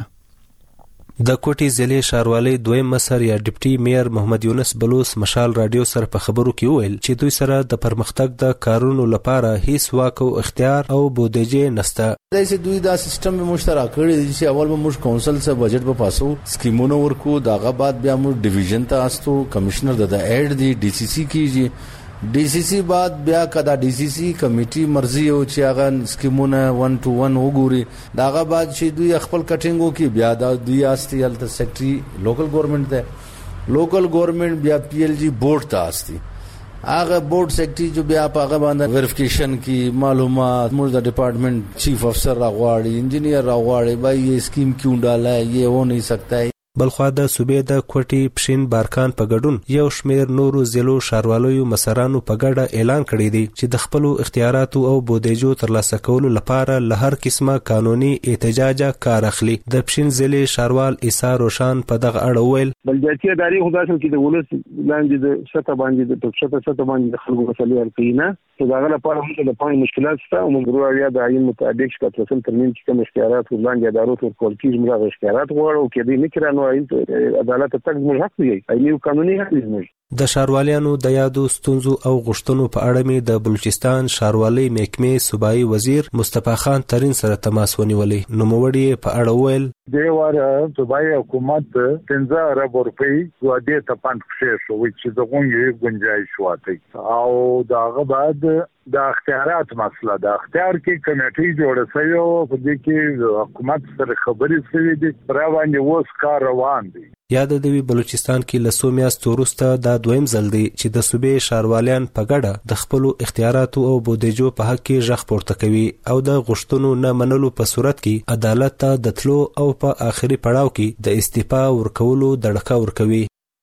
د کوټي ضلع ښاروالۍ دویم مشر یا ډیپټي میئر محمد یونس بلوس مشال رادیو سره په خبرو کې وویل چې دوی سره د پرمختګ د کارونو لپاره هیڅ واک او اختیار او بودیجه نشته دایسه دوی دا سیستم مشترک کړی دی چې اول به موږ کونسل سره بجټ په پاسو سکیمونو ورکو داغه بعد بیا موږ ډیویژن ته استو کمشنر د ایډ دی ډي سي سی کیږي DCC بعد بیا کدا DCC کمیټي مرزي او چې هغه سکیمونه 1 to 1 وګوري داغه بعد چې دوی خپل کټینګو کې بیا د دوی استي هلت سیکټري لوکل ګورنمنت ته لوکل ګورنمنت بیا PLG بورډ ته استي هغه بورډ سیکټري جو بیا په هغه باندې ویریفیکیشن کې معلومات موږ د ډپارټمنٹ چیف افسر راغواړي انجینیر راغواړي بھائی یہ اسکیم کیوں ڈالا ہے یہ ہو نہیں سکتا ہے بلخوا د صوبې د کوټي پښین بارکان په ګډون یو شمیر نورو ضلعو ښاروالو مسرانو په ګډه اعلان کړی دی چې د خپل اختیاراتو او بودیجو ترلاسه کولو لپاره له هر قسمه قانوني احتجاج کار اخلي د پښین ضلع ښاروال عیسی روشان په دغه اړه ویل بلدیاتي ادارې خدای سره کې د ولس لاندې د شته باندې د شته باندې د خلکو مسلې حل کوي نه چې داغه لپاره موږ د پای مشکلات شته او موږ وریا د عین مطابق شکایت رسل ترمیم چې کوم اختیارات وړاندې ادارو ته ورکول کیږي موږ اختیارات غواړو کې دې نه کړنو عدالت ته تک موږ حق دی ایو قانوني حق دی د ښاروالانو د یادو ستونزو او غوښتنو په اړه می د بلوچستان ښاروالۍ محکمې صوبایي وزیر مصطفی خان ترین سره تماس ونیولې نو موړي په اړه ویل د واره صوبایي حکومت 15 ارب روپۍ ودې ته پاند شو چې دغه یو گنجائش واته او داغه بعد د اختیارات مسله د اختیار کې کمیټې جوړه شوی او په دې کې حکومت سره خبرې شوې دي را باندې اوس کار روان دی یاد دی بلوچستان کې لسو میاشتو وروسته دا دویم ځل دی چې د صوبې ښاروالان په ګډه د خپل اختیاراتو او بودیجو په حق کې ژغ پورته کوي او د غوښتنو نه منلو په صورت کې عدالت ته د تلو او په آخري پړاو کې د استعفا ورکولو دړکه ورکوي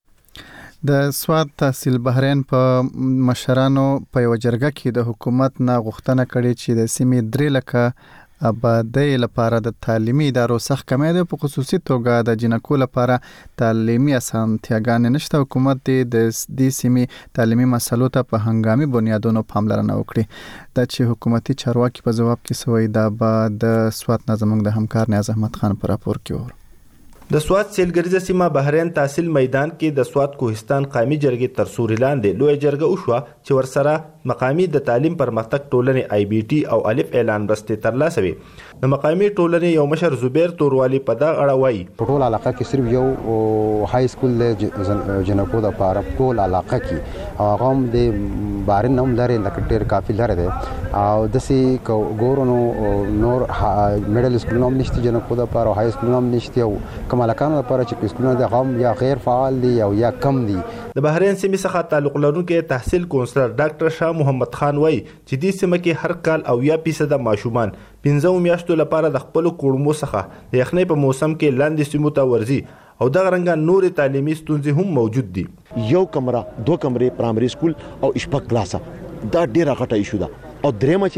د سواد تحصیل بحرین په مشرانو په یو جرګه کې د حکومت نه غوښتنه کړې چې د سیمې 3 لکه آبادی لپاره د تعلیمي ادارو سخت کمی ده په خصوصي توګه د جنکو لپاره تعلیمي اسانتیاګانې نشته حکومت د دې سیمې تعلیمي مسلو ته په هنګامي بنیادونو پاملرنه وکړي دا چې حکومتي چارواکي په جواب کې سوی دا به د سواد نظمنګ د همکار نیاز احمد خان پر راپور کې ور د سواد سیلګریزه سیمه بحرین تحصیل میدان کې د سواد کوهستان قومي جرګې تر سوري لاندې لوی جرګه وشوه چې ورسره مقامی د تعلیم پرمختګ ټولنې IBT او الف اعلان رسته ترلاسه وي د مقامی ټولنې یو مشر زبیر توروالی په دا اړه وایي په ټول علاقه کې صرف یو های سکول د جنکو د پاره ټول علاقه کې هغه هم د بارین هم لري لکه ډیر کافي لري او د سي ګورونو نور میډل سکول هم نشته جنکو د پاره های سکول هم نشته او مالکانو لپاره چې سکولونه د غم یا غیر فعال دي او یا کم دي د بحرین سیمې څخه تعلق لرونکي تحصیل کونسلر ډاکټر شاه محمد خان وایي چې دې سیمه کې هر کال او یا 50% ماشومان 15 میاشتو لپاره د خپل کورمو څخه د یخنۍ په موسم کې لاندې سیمو ته ورځي او د غرنګ نور تعلیمي ستونزې هم موجود دي یو کمره 2 کمرې پرایمري سکول او شپږ کلاسه دا ډیره غټه ایشو ده او درېمه چې دا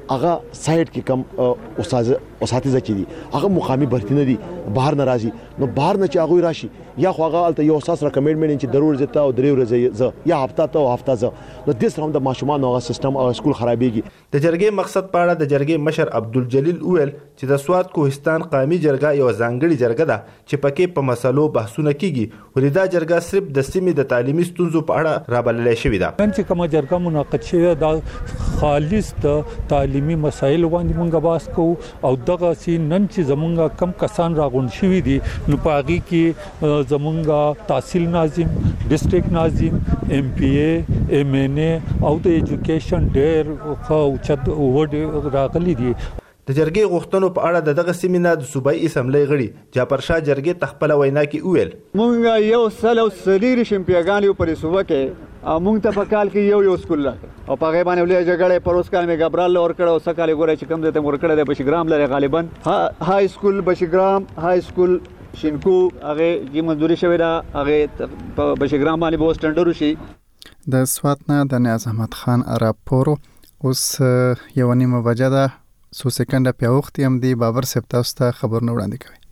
هغه سایت کې کم اساتذه چې دي هغه مقامي برتی نه دي بهر نه راځي نو بهر نه چې هغه راشي یا خو هغه الته یو اساس ریکمنډمنت چې ضرور زته او درې ورځې یا هفته ته او هفته ز نو د سره د ماشومان او سیستم او سکول خرابېږي. د جرګې مقصد په اړه د جرګې مشر عبدالجلیل ویل چې د سوات کوهستان قومي جرګه یو ځانګړي جرګه ده چې پکې په مسلو بحثونه کیږي ولې دا جرګه صرف د سیمې د تعلیمي ستونزو په اړه رابلل شوې ده. نن چې کومه جرګه منعقد شوې دا خالص د تعلیمي مسایل باندې مونږ بحث کوو او دغه سي نن چې زمونږ کم کسان راغون شوي دي نو پاغي کې زمونږ تحصیل ناظم ډیسټریکټ ناظم ایم پی ای ایم این ای او د ایجوکیشن ډېر خو چت وډ راغلي دي. د جرګې غوښتنو په اړه دغه سیمینار د صوبایي اسمبلی غړي جعفر شاه جرګې تخپل وینا کې ویل مونږ یو سل او سلیر شمپیاګان یو پر صوبه کې مونږ ته په کال کې یو سکول راکړ او په غیبانه ولې جګړه پر اوس کال می غبرال اور کړه او سکاله ګوره چې کم دته مور کړه د بشګرام لري غالبا های سکول بشګرام های سکول شینکو هغه کی منځوري شوی دا هغه په بشګرام باندې به سټانډرد شي. د سوات نه د نیاز احمد خان راپور اوس یو نیمه بجه ده سو سکنډه په وخت هم دی بابر صاحب تاسو ته خبر نه وړاندې کوي.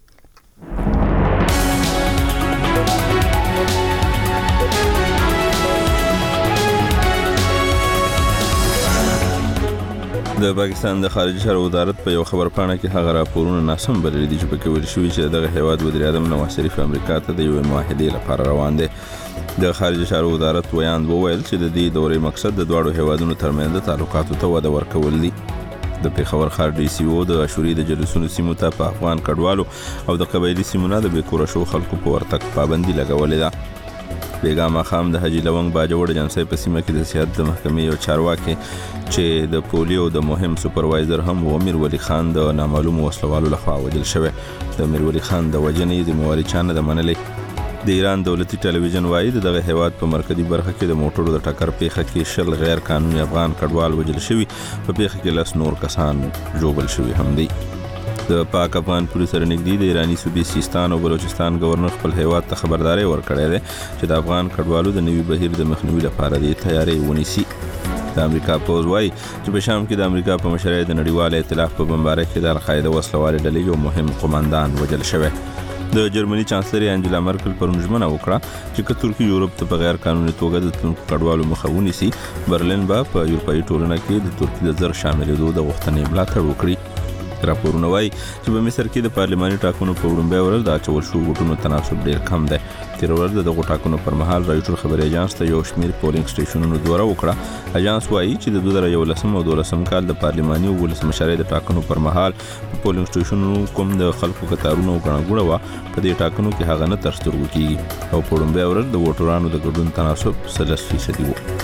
د پاکستان د خارجي چارو وزارت په یو خبر پاڼه کې هغه راپورونه ناسم بللي دي چې پکې ویل شوی چې دغه هیواد وزیر اعظم نواز شریف امریکا ته د یو معاهدې لپاره روان دی. د خارجي چارو وزارت ویاند وویل چې د دې دورې مقصد د دواړو هیوادونو ترمنځ تعلقاتو ته وده ورکول دي. د پیښور ښار ډي سي او د عاشوري د جلوسونو سیمو ته په افغان کډوالو او د قبایلي سیمونو د بیکوره شو خلکو په ورتګ پابندي لګولې ده. بیګا خام د حجي لونګ باجوړ جنسي په سیمه کې د سیاست د محکمې یو چارواکي چې د پولیو د مهم سپروایزر هم امیر ولی خان د نامعلوم وسلوالو لخوا وژل شوی. د امیر ولی خان د وجنې د مواري چانه د منلې د ایران دولتي ټلویزیون وایي دغه هیواد په مرکزی برخه کې د موټرو د ټکر پیښه کې شل غیر قانوني افغان کډوال وژل شوی په پیښه کې لس نور کسان ژوبل شوی هم دي. د پاک افغان پولیس سره نږدې د ایرانی صوبې سیستان او بلوچستان گورنر خپل هیواد ته خبرداري ورکړې ده چې د افغان کډوالو د نوي بهیر د مخنیوي لپاره د تیاری ونیسي. د امریکا پوز وايي چې په شام کې د امریکا په مشرۍ د نړیوال ائتلاف په بمبارۍ کې د القاعده وسلوال ډلې یو مهم قوماندان وژل شوی. د جرمني چانسلر انجلا مرکل پرون ژمنه وکړه چې ترکیه یورپ ته په غیر قانوني توګه د تلونکو کډوالو مخه ونیسي. برلین به په یورپایي ټولنه کې د ترکیه د زر شاملېدو د غوښتنې ملاتړ وکړي. راپورونه وایي چې په مصر کې د پارلماني ټاکنو په وړاندې ورځ د اچول شو غوټونو تناسب ډیر کم دی. تیر ورځ د ټاکنو پر مهال رایټر خبري اژانس ته یو شمېر پولینګ سټیشنونو دوره وکړه. اژانس وایي چې د 2011 او 2012 کال د پارلماني ولسمشرۍ د ټاکنو پر مهال په پولینګ سټیشنونو کوم د خلکو کتارونو غړنګوړه و په دې ټاکنو کې هغه نه تر سترګو کیږي او په وړاندې ورځ د ووټرانو د ګډون تناسب 30% و.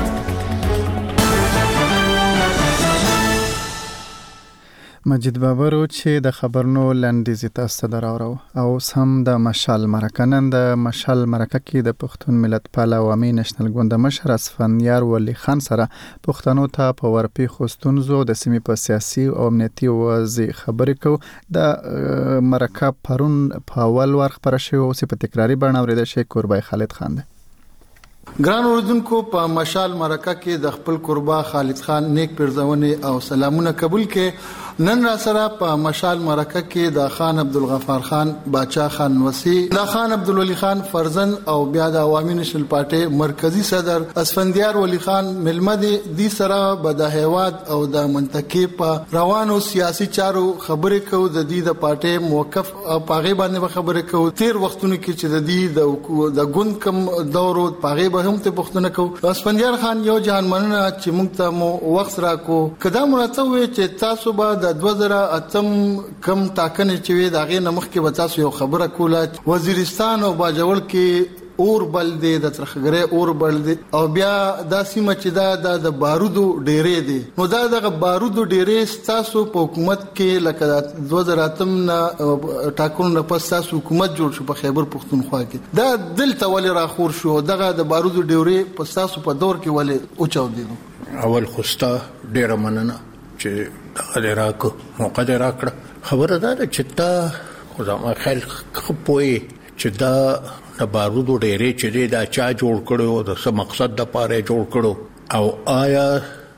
مجید بابرو چې د خبرونو لنډیز تاسو ته راوړو او سم د مشال مرکه نن د مشال مرکه کې د پښتون ملت پاله عوامي نېشنل ګوند مشر اسفندیار ولی خان سره پښتنو ته په ورپی خوستونزو د سیمې په سیاسي او امنیتي وضع خبرې کو. د مرکه پرون په اول ور خبره شوی او په تکراری بڼه اوریدل شي. قربای خالد خان دی. ګران اوردونکو په مشال مرکه کې د خپل قربا خالد خان نیک پرځونه او سلامونه قبول کې. نن را سره په مشال مرکه کې د خان عبدالغفار خان باچا خان وسی د خان عبدالولی خان فرزن او بیا د عوامي نېشنل پارټي مرکزی صدر اسفندیار ولی خان ملمدي دي سره به د هیواد او د منطقې په روانو سیاسي چارو خبرې کو. د دې د پارټي موقف او پاغي باندې خبرې کو. تیر وختونو کې چې د دې د ګوند کم دورو پاغي به هم ته پښتنه کو. اسفندیار خان یو جهان مننه چې موږ ته مو وخت راکو. کدا مراتب وي چې تاسو به د 2008 کم ټاکنې چې وي داغه نمخ کې به تاسو یو خبره کوله وزیرستان او باجوړ کې اور بل دی د ترخګره اور بل دی او بیا د سیمه چې د بارودو ډېرې دی. نو د بارودو ډېرې تاسو په حکومت کې لکه 2008 نه ټاکنو نه پس تاسو حکومت جوړ شو په خیبر پختونخوا کې. دا دلته ولې راخور شو دغه د بارودو ډېرې په تاسو په دور کې ولې اوچاو دي؟ اول خوستا ډېر مننه چې دغه راکو موقع دې راکړه. خبره ده چې تا خدامه خیل خپوي چې دا د بارودو ډېرې چې دا چا جوړ کړو د څه مقصد د پاره جوړ کړو او آیا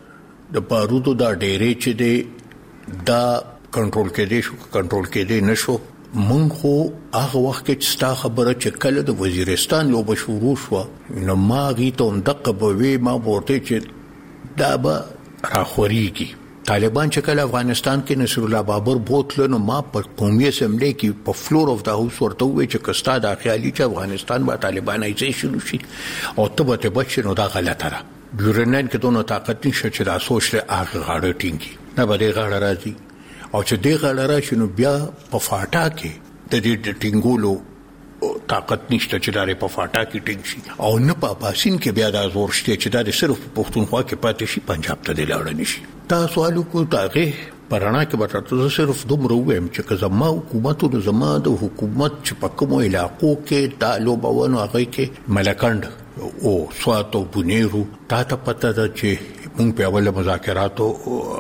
د بارودو دا ډېرې چې دی دا کنټرول کېدې شو کنټرول کېدې نشو مونږ خو هغه وخت کې ستا خبره چې کله د وزیرستان لوبه شروع شو نو ما غي ته دقه به ما ورته چې دا به راخوريږي طالبان چې کله افغانستان کې نصر الله بابر بوتل نو ما په قومي اسمبلی کې په فلور اف د هاوس ورته وی چې کستا د خیالي چې افغانستان به طالبانایزیشن شي او ته به نو دا غلطه را ګورنن کې دونو طاقت نشي چې دا سوچ له هغه غاړه ټینګي نه به غاړه راځي او چې دې غاړه راشي نو بیا په فاټا کې د دې ټینګولو طاقت نشته چې دا په فاټا کې ټینګ شي او نه په باسین کې بیا دا زور شته چې دا صرف پښتونخوا کې پاتې شي پنجاب ته لاړ نشي تاسو الو کو تاغه پرانا کې بټاته صرف دومره وایم چې زما حکومت او زما د حکومت چې په کومو علاقو کې تعالو بونو هغه کې ملکند او سوات او بنیرو تا ته پته ده چې مونږ په اوله مذاکراتو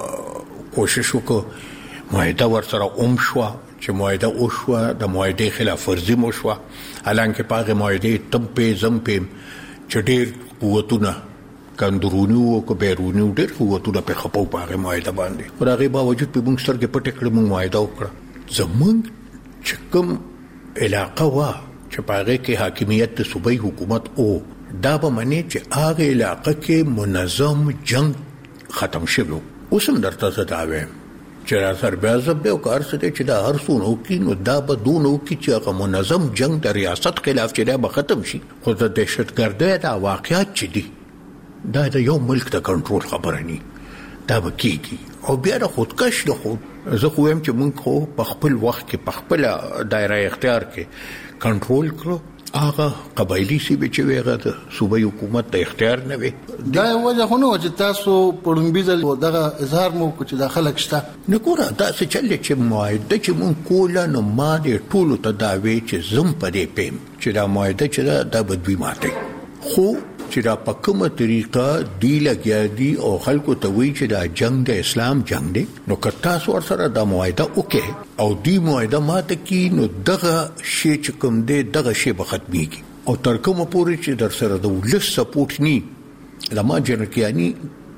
کوشش وکړو معاهده ورسره شو چې معاهده وشوه د معاهدې خلاف ورزي مو شوه حالانکه په معاهده تم په زم په چې ډېر قوتونه کندرونی او کو بیرونی ډېر قوتونه په خپو په معاهده باندې پر هغه باوجود په موږ سره کې پټ کړم معاهده وکړه زمونږ چې کوم علاقه وا چې په هغه کې حاکمیت د صوبایي حکومت او دا به منی چې هغه علاقه کې منظم جنگ ختم شوه اوسم درته زداوي چې سر بیا زبده او کار څه چې دا هر څونو کې نو دا به دونو کې چې هغه منظم جنگ د ریاست خلاف چې دا به ختم شي خو د دهشتګردۍ دا واقعیت چې دي دا د یو ملک د کنټرول خبره نه دا به کیږي او بیا د خودکش د خود زه خو هم چې مونږ خو په خپل وخت کې په خپل دایره اختیار کې کنټرول کړو هغه قبایلی سی به چې ویغه د صوبایي حکومت د اختیار نه وي دا وجه خو نو چې تاسو پړمبیزل دغه اظهار مو کو چې داخله کشته نه ګوره دا څه چل چې معاهده چې مونږ کوله نو ما دې ټولو ته دا وی چې زم پدې پېم چې دا معاهده چې دا بدوي ماته خو چې دا په کومه طریقه دی لګیا دي او خلکو ته وی چې دا جنگ د اسلام جنگ دی نو که تاسو ورسره دا معاهده وکړي او دی معاهده ماته کی نو دغه شی چې کوم دی دغه شی به ختميږي او تر کومه پورې چې در سره د ولس سپورټ ني لما جنکیانی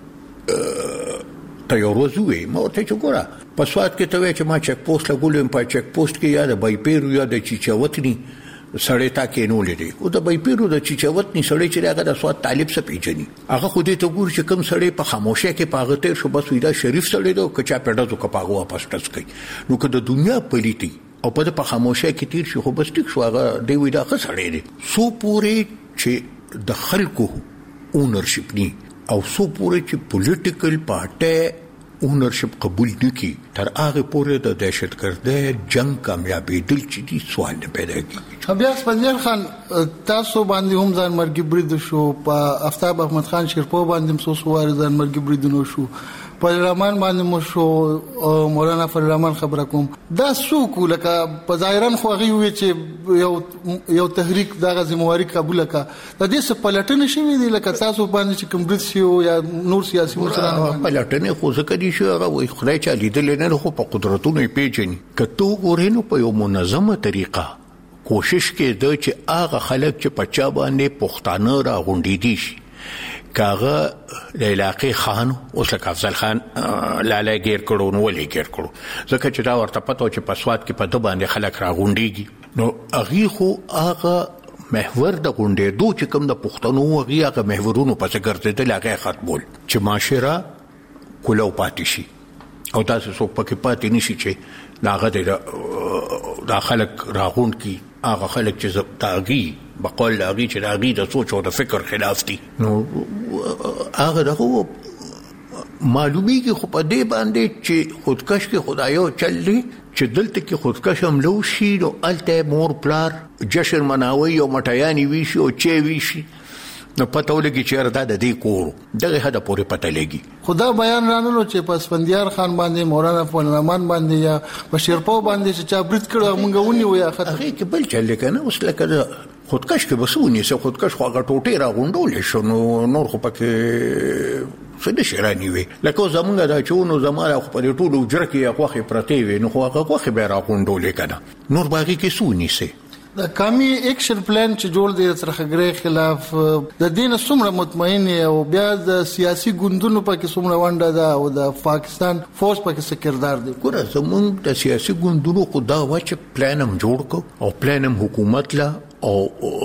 تیاروزوي ما ورته چې ګوره په سواد کې ته چې ما چک پوسټ لګولم په چک پوسټ کې یا د بایپیرو یا د چیچاوتنی سړی تا کې نو لیدي او د بایپیرو د چیچاوتنی سړی چې هغه د سواد طالب څخه پیژني هغه خو دې ته ګور چې کوم سړی په خاموشه کې پاغته شو بس ویدا شریف سړی دو کچا پیډازو کپاغو واپس ټس کوي نو که د دنیا پلیتی او په خاموشه کې تیر شي خو بس ټیک شو هغه دی ویدا خسړی دي سو پورې چې د خلکو اونرشپ ني او سو پورې چې پولیټیکل پارټي اونرشپ قبول نکي تر هغه پورې د دهشتګردۍ جنگ کامیابی دل چې دي سوال نه پیدا کیږي بیا اسپندیار خان تاسو باندې هم ځان مرګ برید شو په افتاب احمد خان شیرپو باندې هم سو واره ځان مرګ برید نو شو په رحمان باندې مو شو مولانا فر رحمان خبره کوم دا سوق لکه په ظاهرن خو غي وي چې یو تحریک دغه ذمہواری قبول کا د دې څه پلټنه شوی دی لکه تاسو باندې چې کوم برید شو یا نور سیاسي مشران پلټنه خو ځکه دي شو هغه وي خدای چا لیدل نه خو په قدرتونو پیژني کته ګورینو په یو منظمه طریقه کوشش کې د چې هغه خلک چې په چا باندې پښتانه را غونډې دي شي کاغه د علاقې خان اوس لکه افضل خان لاله غیر کړو نو ولې غیر کړو ځکه چې دا ورته پته چې په سواد کې په د باندې خلک را غونډيږي نو اغي خو هغه محور د غونډې دوه چې کوم د پښتنو هغه هغه محورونو په څیر ګرځیدل هغه ختمول چې معاشره کولو پاتې شي او تاسو څوک پکې پاتې نشي چې لاغه د خلک راغون کی هغه خلک چې تاغي بقول لاغي چې لاغي د سوچ او د فکر خلاف دي نو هغه دغه معلومی کې خو په دې باندې چې خودکش کې خدایو چللی چې دلته کې خودکش هم لو شي نو الته مور پلار جشن مناوي او مټیانی وی شي او چي وی شي نو پته ولګي چې ردا د دې کور دغه هدا پورې پته لګي خدا بیان رانلو چې په اسفندیار خان باندې مولانا فضل الرحمن باندې یا بشیرپو باندې چې چا برید کړو مونږ ونی ویا خطر هغه کې بل چل کنه اوس لکه خودکش کې بسونی سه خودکش خو هغه ټوټه را غونډول شو نور خو پکې څه د شرانی وي لکه زمونږ دا چونو زماره خو په ټولو جره کې هغه پرته وي نو خو هغه خو به را غونډول کنه نور باغی کې سونی سه د کامي اکشن پلان چې جوړ دی ترخګری خلاف د دین څومره مطمئن او بیا د سیاسي ګوندونو پکې څومره ونده ده او د پاکستان فوج پکې څه کردار دی؟ ګوره زمونږ د سیاسي ګوندونو خو دا و چې پلان هم جوړ کو او پلان هم حکومت لا او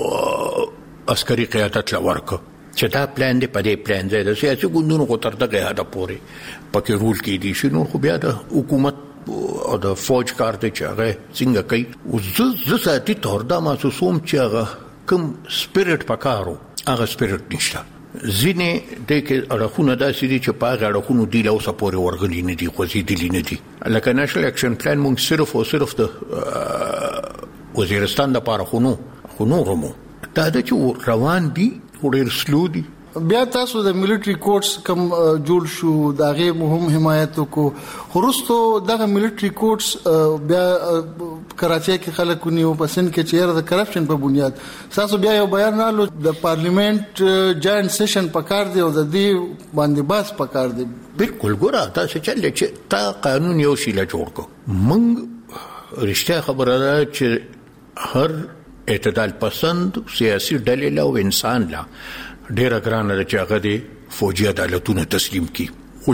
عسکري قیادت لا ورکو چې دا پلان دی. په دې پلان ځای د سیاسي ګوندونو خو تر دغه حده پورې پکې رول کې دي شنو خو بیا د حکومت او د فوج کار ته چې هغه څنګه کوي او زه ساتي تور دا محسوسوم چې هغه کوم سپیرټ پکارو هغه سپیرټ نشته. ځینې د کې اړخونه داسې دي چې په هغه اړخونو دی له اوسه پورې ورغلي نه دي خوځېدلي نه دي. لکه نېشنل اکشن پلان مونږ صرف او صرف د وزیرستان دپاره خو نور مو دا ده چې روان دي ډېر سلو دي. بیا تاسو د ملټری کورټس کم جوړ شو دغه مهم حمایت کو خرستو دغه ملټری کورټس بیا کراچۍ کې خلک نیو پسند کې چیر د کرپشن په بنیاد تاسو بیا یو بیان نالو د پارلیمنت جاینټ سیشن پکار دی او د دې باندې باس پکار دی. بالکل ګوره تاسو چې تا قانون یو شی لا جوړ کو مونږ رښتیا خبره ده چې هر اعتدال پسند سیاسي ډلې له انسان لا ډیر ګرانه ده چې هغه د فوجي عدالتونو تسلیم کی خو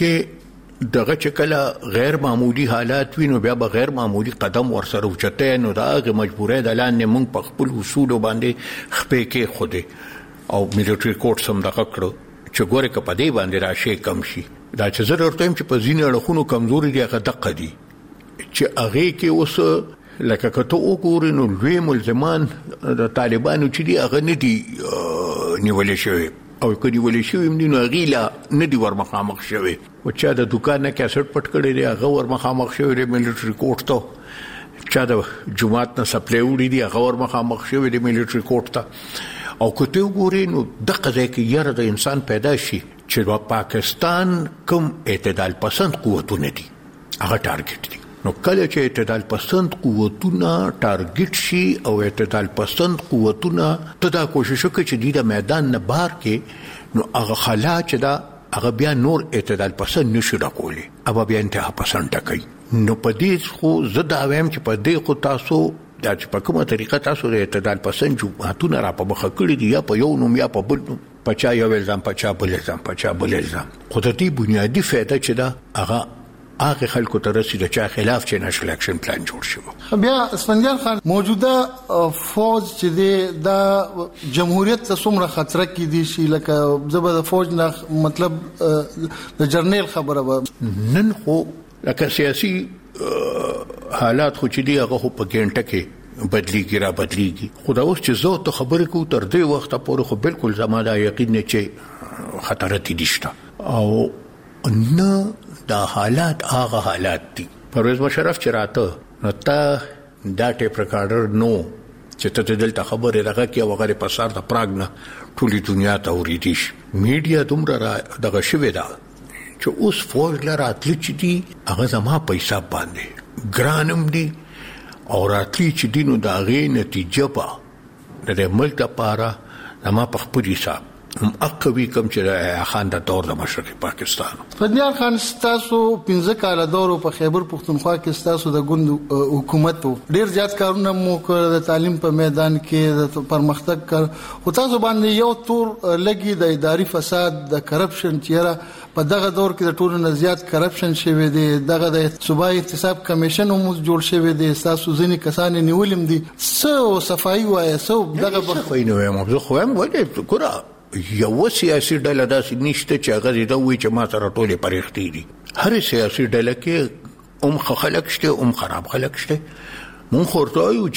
چونکه دغه چکله غیر معمولی حالات وینو بیا به غیر معمولی قدم ورسره وچته نو دا غو مجبورې د لاندې مونږ په خپل اصول باندې خپې کې خوده او ملټری کورټ سم دغه کړو چې ګوره ک په دې باندې راشي کم شي دا چې زه ورته چې په ځینې اړخونو کمزوري دی هغه دقه دي چې هغه کې اوس لکه کته وګورئ نو لوی ملزمان د طالبانو چې دی هغه نه دي نیولې شوی او کدی ولې شوی نو غیلا نه دی ورمخامخ شوی او چا د دکان نه کیسټ پټ کړی دی هغه ورمخامخ شوی دی ملټری کورټ ته چا د جمعات نه سپلای وړي دی هغه ورمخامخ شوی دی ملټری کورټ ته او کته وګورئ نو دغه ځای کې یاره د انسان پیدا شي چې پاکستان کوم اعتدال پسند قوتونه دي هغه ټارګټ دي. نو کله چې اعتدال پسند قوتونه ټارګټ شي او اعتدال پسند قوتونه ته دا کوشش وکړي چې د میدان نه بهر کې نو هغه خلا چې دا هغه بیا نور اعتدال پسند نشي راکولی او بیا انتها پسند کوي. نو په دې خو زه دا وایم چې په دې خو تاسو دا چې په کومه طریقه تاسو د اعتدال پسند جماعتونه را په مخه کړي دي یا په یو نوم یا په بل نوم پچا یو الزام پچا بل الزام خو د دې بنیادی فائدہ چې دا هغه خلکو ته رسیدي چې خلاف چې نېشنل اکشن پلان جوړ شو. بیا اسفندیار خان موجوده فوج چې د جمهوریت ته څومره خطر کې دي شي لکه زبر فوج نه مطلب د جرنیل خبره به نن خو لکه سیاسي حالات خو چې دی هغه په ګڼټه کې بدلیږي خو دا اوس چې زه ته خبرې کوم تر دې وخت پورې خو بالکل زما دا یقین نه چې خطرات دي شته او نه دا حالات هغه حالات دي. پرویز مشرف چې راته نو تا دا ټیپ ریکارډر نو چې ته دلته خبرې راغی کې وغیرہ په سر د پراګ نه ټولي دنیا ته ورېدي شي میډیا دومره دغه شوی دا چې اوس فوج لراتلی چې دي هغه زما په حساب باندې ګرانم دي او راتلی چې دینو دا غي نتیجه په د ملک لپاره زما په خپل حساب اقوی کم چې خان د دور د مشرقي پاکستان. فدیار خان تاسو 15 کال دورو په خیبر پختونخوا کې تاسو د ګوند حکومت ډیر زیات کارونه مو کړ د تعلیم په میدان کې د پرمختګ کړ خو تاسو باندې یو تور لګي د اداري فساد د کرپشن چیرې په دغه دور کې د ټولو نه زیات کرپشن شوی دی دغه د صوبایي احتساب کمیشن هم جوړ شوی دی تاسو ځینې کسان نیولم دي سو صفائی وای سو دغه صفائی نو موضوع خو هم وایي ګوره یو سیاسي ډله داسې نشته چې هغه دا وایي چې ما سره ټولې پرېختې دي هر سیاسي ډله کې خلک شته خراب خلک شته مونږ ورته وایو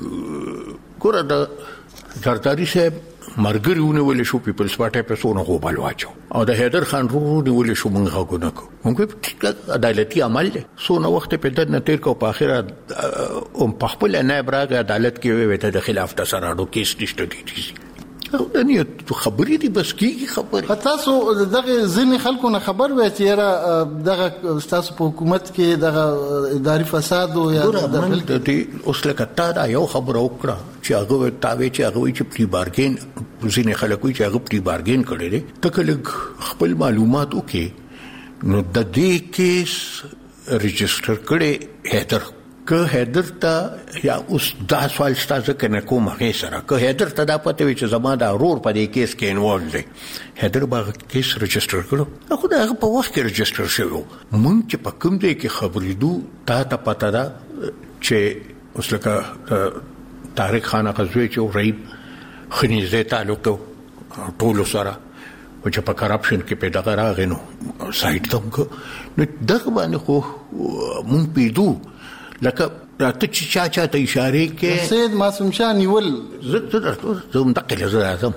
چې ګوره د زرداری صاحب مرګري ونیول شو پیپلز پارټي په سونه غوبل واچو او د حیدر خان ونیول شو مونږ غوونه کو مونږ عدالتي عمل له سونه وخت په دد نتیر کو په اخره په خپل نائب راغ عدالت کې وې ته د خلاف تسراړو کیس نشته دي او د نیت خبرې دي بس کیږي خبرې تاسو دغه ځینې خلکو نه خبر وای چې را دغه تاسو په حکومت کې دغه اداري فساد او یا د دې اوس لکه تا دا یو خبر وکړه چې هغه تاوي چې هغه چې پری بارګین ځینې خلکو چې هغه پری بارګین کړي دي تکل خپل معلومات وکي نو د دې کیس ريجستر کړي هیدر که حیدر ته یا اوس دا سوال ستاسو کنه کوم هغه سره که حیدر ته دا پته وي چې زما دا رور په دې کیس کې انوالو دی حیدر به کیس رجسټر کړو خو دا په وخت کې رجسټر شوی مونږ چې په کوم ځای کې خبرېدو ته پته ده چې اوس لکه طارق خان غزوی چې رئیب خنیزه تعلق ټولو سره او چې په کرپشن کې پیدا راغی نو سایت تم کو نو دغه باندې خو مونږ پیدو لکه راته چې چا ته اشاره کې سید معصوم شاه نیول زه متقل زه اعظم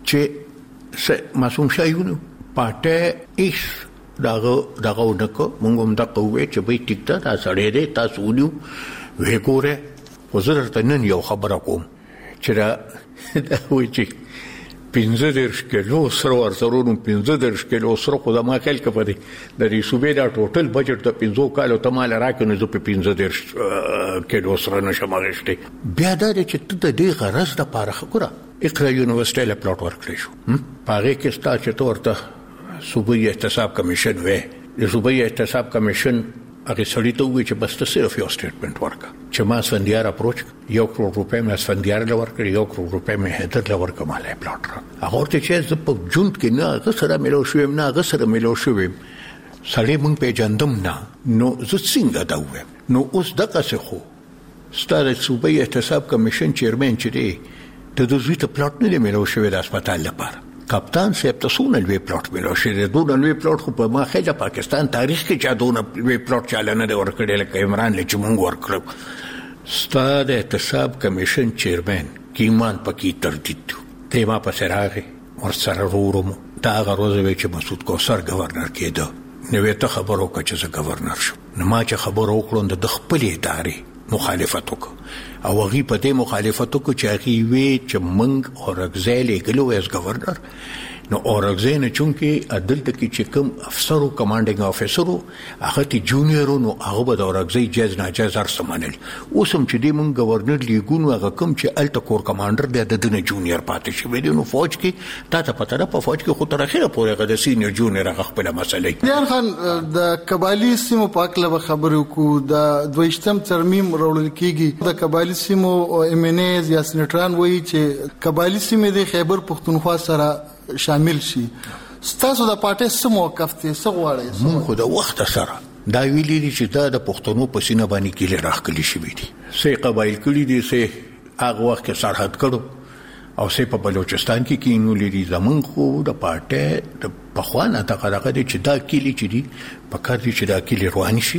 چې معصوم شاه یو پټه ایس دغه ودکو مونږ هم دغه وې چې به ټیک ته دا سړی دی تاسو ونیو وې ګوره وزر ته نن یو خبره کوم چې دا وایي چې 15 کیلو سره ورسرونو 15 کیلو سره خو د ما خل کپدي د ریسوبې دا ټوټل بجټ د 15 کالو ته مال راکنه زه په 15 کیلو سره نشم غشتي بیا دا چې ته د دې غرض د پاره خبره اقرا یونیورسيټي له پلاټ ورکړې شو پاره کې ستا چې تورته صوبایي احتساب کمیشن وې د صوبایي احتساب کمیشن هغه سړی ته وی چې بس ته صرف یو سټیټمنټ ورکا چې ما سفندیار اپروچ 1 کروڑ روپے مې سفندیار له ورکړي 1 کروڑ روپے مې هدر له ورکړم مالې پلاټ هغه ورته چې زه په جون کې نه غسر ملو شوم نه غسر ملو شوم سړی مونږ په جندم نه نو زه څنګه دا و نو اوس دغه څه خو ستاره صوبایي احتساب کمیشن چیرمن چې دی ته د زوی ته پلاټ نه ملو شوی د هسپتال لپاره کپتان صاحب ته سونه لوی پلاټ ملو شوی دونه لوی پلاټ خو په ما خېجه پاکستان تاریخ کې چا دونه لوی پلاټ چالانه دی ورکړل لکه عمران لچ مونږ ورکړو ستاد احتساب کمیشن چیرمن کیمان پکې تردید ته ما په سراغه ورسره وروم دا غروزه وی چې مسعود کوثر گورنر کېده نو ته خبرو کړه چې زه گورنر شم نو ما چې خبرو کړم د خپل ادارې مخالفت وکړه او هغه په دې مخالفت وکړه چې هغه وی چې منګ اورګزی لګلو ایز گورنر نو اورګزی نه چونکې عدالت کې چې کوم افسرو کمانډینګ افسرو هغه تی جونیورو نو هغه به اورګزی جز ناجز هر سمانل اوسم چې دې مونږ گورنر لیګونو هغه کوم چې الټ کور کمانډر دی د دنه جونیور پاتې شوی دی نو فوج کې تا ته پته ده په فوج کې خو تر اخره پورې غد سینیور جونیور هغه خپل مسلې دیان خان د قبایلی سیمو په اړه خبرو کو د دویشتم ترمیم راوړل کیږي د قبایلی سیمو ام ان ایز یا سېنټران وایي چې قبایلی سیمې د خیبر پختونخوا سره شامل شي ستاسو د پارټي سم موقف ته څه غواړي مونږ خو د وخت سره دا ویلي چې دا د پښتنو په سینه باندې کې راخلي شي دي سې قبایل کړي دي سې هغه وخت کې سرحد کړو او سې په بلوچستان کې کینو لري زمون خو د پارټي د پخوانه تقاضا دي چې دا کلی چې دي په کار دي چې دا کلی روان شي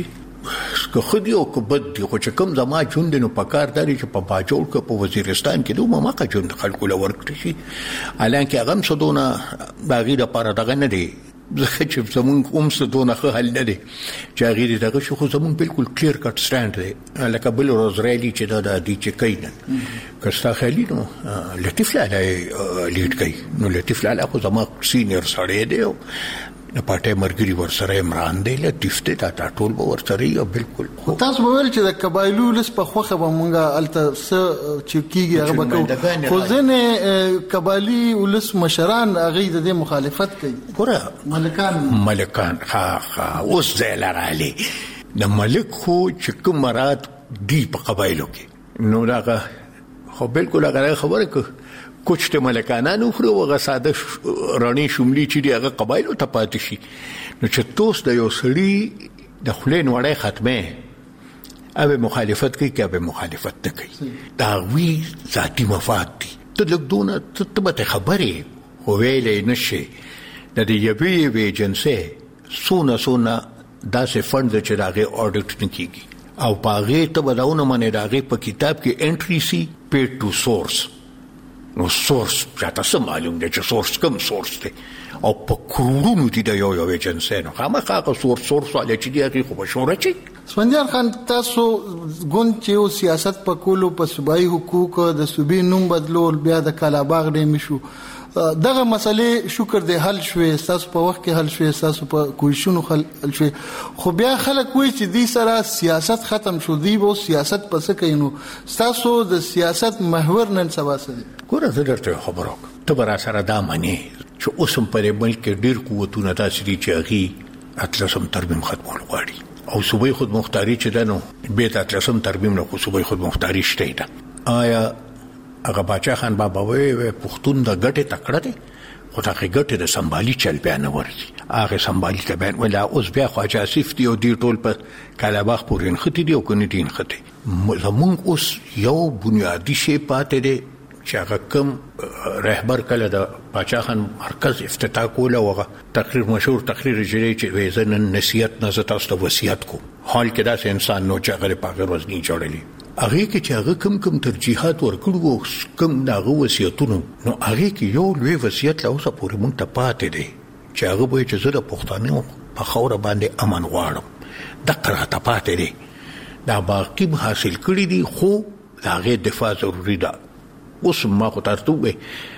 که خدي او که بد دي خو چې کوم زما جون دي نو په کار داري چې په باجوړ کې په وزیرستان کې دوه ماقه جون خلکو لور کړی شي الانکه هغه سدونه باغی د پاره دغه نه دي ځکه چې زمون کوم سدونه خو حل نه دي چې هغه دغه شو خو زمون بالکل کلیر کټ سټاند دی لکه بل روزرالي چې دا د چې کینن کستا خالي نو لطیف لاله لیډ کوي نو لطیف لاله خو زما سینیئر سړی دی د پټه مرګري ورسره عمران دی لطیف ته تا ټول به ورسره یو بالکل تاسو وویل چې د قبایلو لس په خوخه به مونږه الته س چې کیږي هغه به خو ځنه قبایلی ولس مشران هغه د دې مخالفت کوي ګوره ملکان ها اوس زلر علي د ملک خو چې کوم مراد دی په قبایلو کې نو دا خو بالکل هغه خبره کوي کوچ ته ملکانانو خو هغه ساده رانی شملي چې دی هغه قبایلو ته پاتې شي نو چې توس د یو سړي د خلین وړای ختمه اوبه مخالفت کوي کې اوبه مخالفت نه کوي دا وی ذاتی مفاد دي ته لګدونه ته به خبره هو ویلې نشي د دې یوې ایجنسی سونه داسې فند چې داغه اډیټ نه کیږي او پاغه ته بداونه منه داغه په کتاب کې انټری سی پیډ ټو سورس نو سورس چاته سم معلوم دی چې سورس کوم سورس دی او په کورونو دي د یو ایجنسی نو هغه سورس ولې چې دی هغه خو بشوره چی سفندیار خان تاسو ګوند چې سیاست په کولو په صوبایي حقوق د صوبې نوم بدلول بیا د کلاباغ ډیم شو دغه مسلې شکر دې حل شوې تاسو په وخت کې حل شوې تاسو په کوششونو حل شوې خو بیا خلک وایي چې دې سره سیاست ختم شو دی وو سیاست پس کینو تاسو د سیاست محور نن سبا سره ګوره زه درته خبرو ته برا سره دا معنی چې اوسم په ملک ډیر قوتونه تاسو دي چې هغه اتلسم ترمیم ختمول غواړي او صوبې خود مختاری چې دنو به تاسو ترمیم نو صوبې خود مختاری شته ده آیا هغه باچا خان بابا وې پښتون د ګټه تکړه دي خو دا ګټه د سمبالي چل بیان ورتي هغه سمبالي ته بیان ولا اوس بیا خواجه اسف دی او دی ټول په کلاباغ پورین ختی دی او کني دین ختی زمونږ اوس یو بنیادی شی پاتې دی چې هغه کوم رهبر کله د باچا خان مرکز افتتاح کوله وغه تقریر مشهور تقریر جری چې وزن نصیحت نه زتا ست وصیت کو حال کې دا انسان نو چې هغه په وزنی جوړلی هغه کې چې هغه کوم ترجیحات ورکړو کوم داغه وصیتونو نو هغه کې یو لوی وصیت لا اوسه پورې مونږ ته پاتې دی چې هغه به چې زه د پښتنو په خوره باندې امن غواړم د قراته پاتې دی دا باقی حاصل کړی دی خو هغه دفاع ضروری ده اوس ما خو تاسو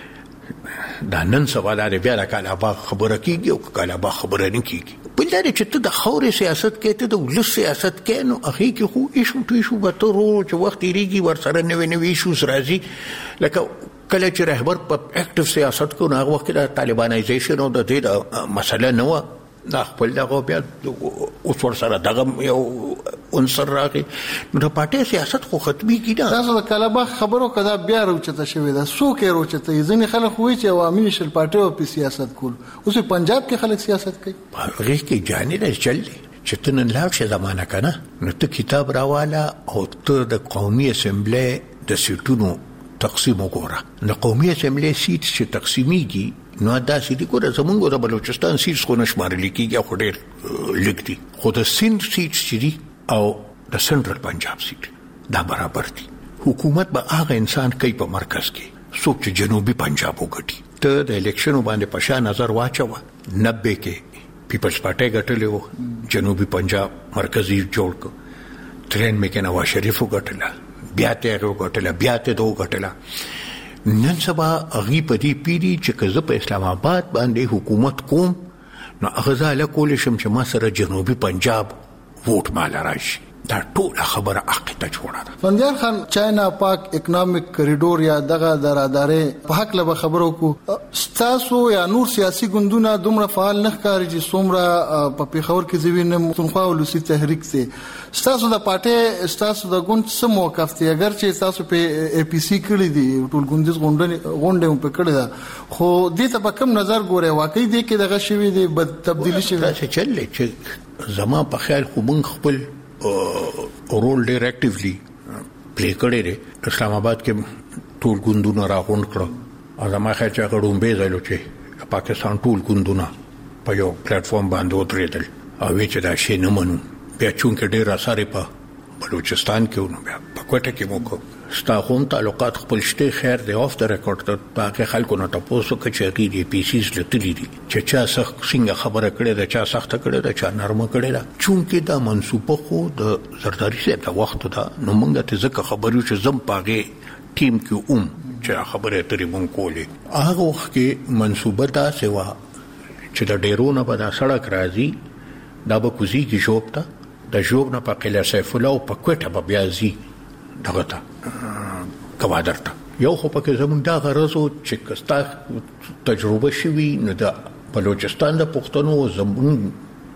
دا نن سوال لري بیا کله با خبره کیږي او کله با خبره نه کیږي په لري چې ته د خوري سیاست کې ته د ولس سیاست کې نو اخی کې خو ایشو به تر چې وخت یریږي ورسره نوې ایشو راځي لکه کله چې رهبر په اکټیو سیاست کو نه وخت د طالبانایزیشن او د دې مسله نه و دا خپل دغه بیا اوس ورسره دغه یو عنصر راغی نو د پارټي سیاست خو ختمي کیده تاسو د کلابه خبرو کدا بیا روچته شوې ده څوک یې روچته ځنې خلک وایي چې عوامي نشل پارټي او په سیاست کول اوس پنجاب کې خلک سیاست کوي هغه کې جانې نه چلې چې تنن لاړ شي زمانہ کنه نو ته کتاب راواله او ته د قومي اسمبلی د سیټونو تقسیم وګوره د قومي اسمبلی سیټ چې تقسیمیږي نو دا سیټ ګوره زمونږ د بلوچستان سیټ خو نشمارل کیږي خو ډېر لګتي خو د سند سیټ چې او د سنټرل پنجاب سیټ دا برابر دي حکومت به هغه انسان کوي په مرکز کې څوک چې جنوبي پنجاب وګټي ته د الیکشن باندې په شان نظر واچوه 90 کې پیپلز پارټي ګټلې و جنوبي پنجاب مرکزی جوړ کو ترين مې کې نواز شریف وګټله بیا ته وګټله بیا ته دوه وګټله نن سبا هغه په دې پیری چې کزه په اسلام آباد باندې حکومت کوم نو هغه ځاله کول شم چې ما سره جنوبي پنجاب ووټ مال راشي دا ټول خبره عقیده جوړه ده فندیار خان چاینا پاک اکونومیک کوریډور یا دغه درادارې په حق له خبرو کو ستاسو یا نور سیاسي ګوندونه دومره فعال نه ښکاري چې څومره په پیښور کې ځوینه متنخوا ولسی تحریک سي ستاسو د پارټي ستاسو د ګوند څه موقف دی اگر چې تاسو په اي پي سي کړی دی ټول ګوندز غونډه په کړی ده خو دې ته په کوم نظر ګوري واقعي دی کې دغه شوی دی بد تبدیلی شوی دا چلې چې زما په خیال خو مونږ خپل رول ډیر اکټیولی پلی کړی دی اسلام آباد کې ټول ګوندونه راغونډ کړو او زما خیال چې غړوم به ځلو چې پاکستان ټول ګوندونه په یو پلیټ فارم باندې وترېدل او چې دا شی نه منو بیا چونکه ډیر اثر په بلوچستان کې ونه بیا په کوټه کې موکو ستاسو تعلقات خپل شته خیر دی اف د ریکارډ ته باقي خلکو نه تاسو کې چې غیدي پی سي اس لټلی دي چې چا سخت څنګه خبره کړې ده چا سخت کړې ده چا نرمه کړې ده چونکه دا منسوبه خو د زرداری صاحب د وخت ده نو موږ ته ځکه خبرو چې زم پاګه ټیم کې چې خبره ترې مونږ کولې هغه وخت کې منسوبه دا سوا چې د ډیرونه په دا سړک راځي دا به کوزي کې شوبته د جوب نه په قلعه سیف الله او په کوټه به بیا زی دغه ته کوادر ته یو خو پکې زموږ دا غرض چې کستا تجربه شوي نو د بلوچستان د پښتنو زموږ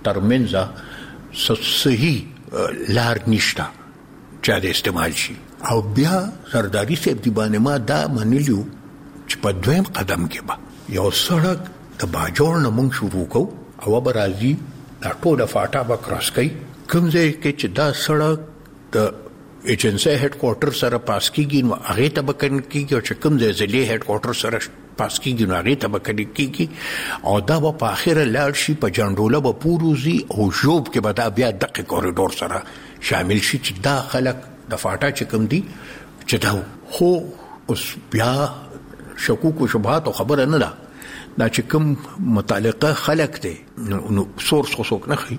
ترمنځ صحیح لار نشته چې د استعمال شي او بیا سرداری صاحب دی باندې ما دا منلیو چې په دویم قدم کې به یو سړک د باجوړ نه مونږ شروع کو او به راځي دا ټوله فاټا به کراس کوي کوم ځای کې چې دا سړک د ایجنسی هډ کوارټر سره پاس کیږي نو هغه ته به کېږي او چې کوم ځای ځلې هډ کوارټر سره پاس کیږي نو هغه ته به کېږي او دا به په اخره لاړ شي په جنډوله به پوروزي او جوب کې به دا بیا دغه کوریډور سره شامل شي چې دا خلک د فاټا چې کوم دي چې دا خو اوس بیا شکوک او شبهات او خبره نه ده دا چې کوم متعلقه خلک دي نو سورس خو څوک نه خي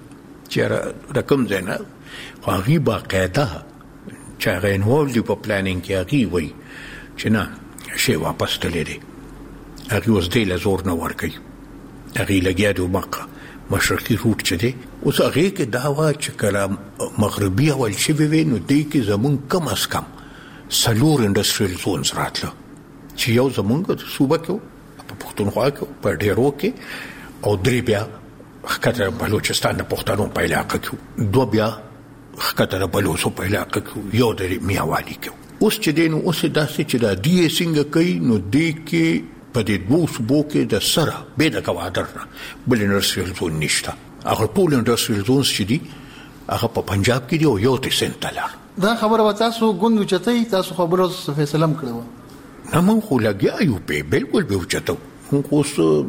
چې رقم زنه خو هغه باقاعده چې هغه انوالو دی په پلانینګ کې هغه وایي چې نه شی واپس تللی دی هغه اوس دی له زور نه ورکوي هغه لګیا دی مکه مشرقي روټ چې دی اوس هغه کې دا وا چې کله مغربي اول شوی وي نو دی کې زمونږ کم از کم سلور انډستریل زونز راتله چې یو زمونږ صوبه کې په پښتونخوا کې په ډیرو کې او درې بیا خکته بلوچستان د پښتنو په علاقه کې دوه بیا خکته بلوچو په علاقه کې یو د میاوالي کې اوس چې دین اوس داسې چې د دی څنګه کوي نو دی کې په دې دوه صوبو کې د سره به د کوادر بل انډستریال زون نشته هغه ټول انډستریال زونز چې دي هغه په پنجاب کې دی او یو ته سنټلر دا خبره وتا سو ګوند چتای تاسو خبره فیصله کړو نه مون خو لګیا یو په بالکل به چتو مون خو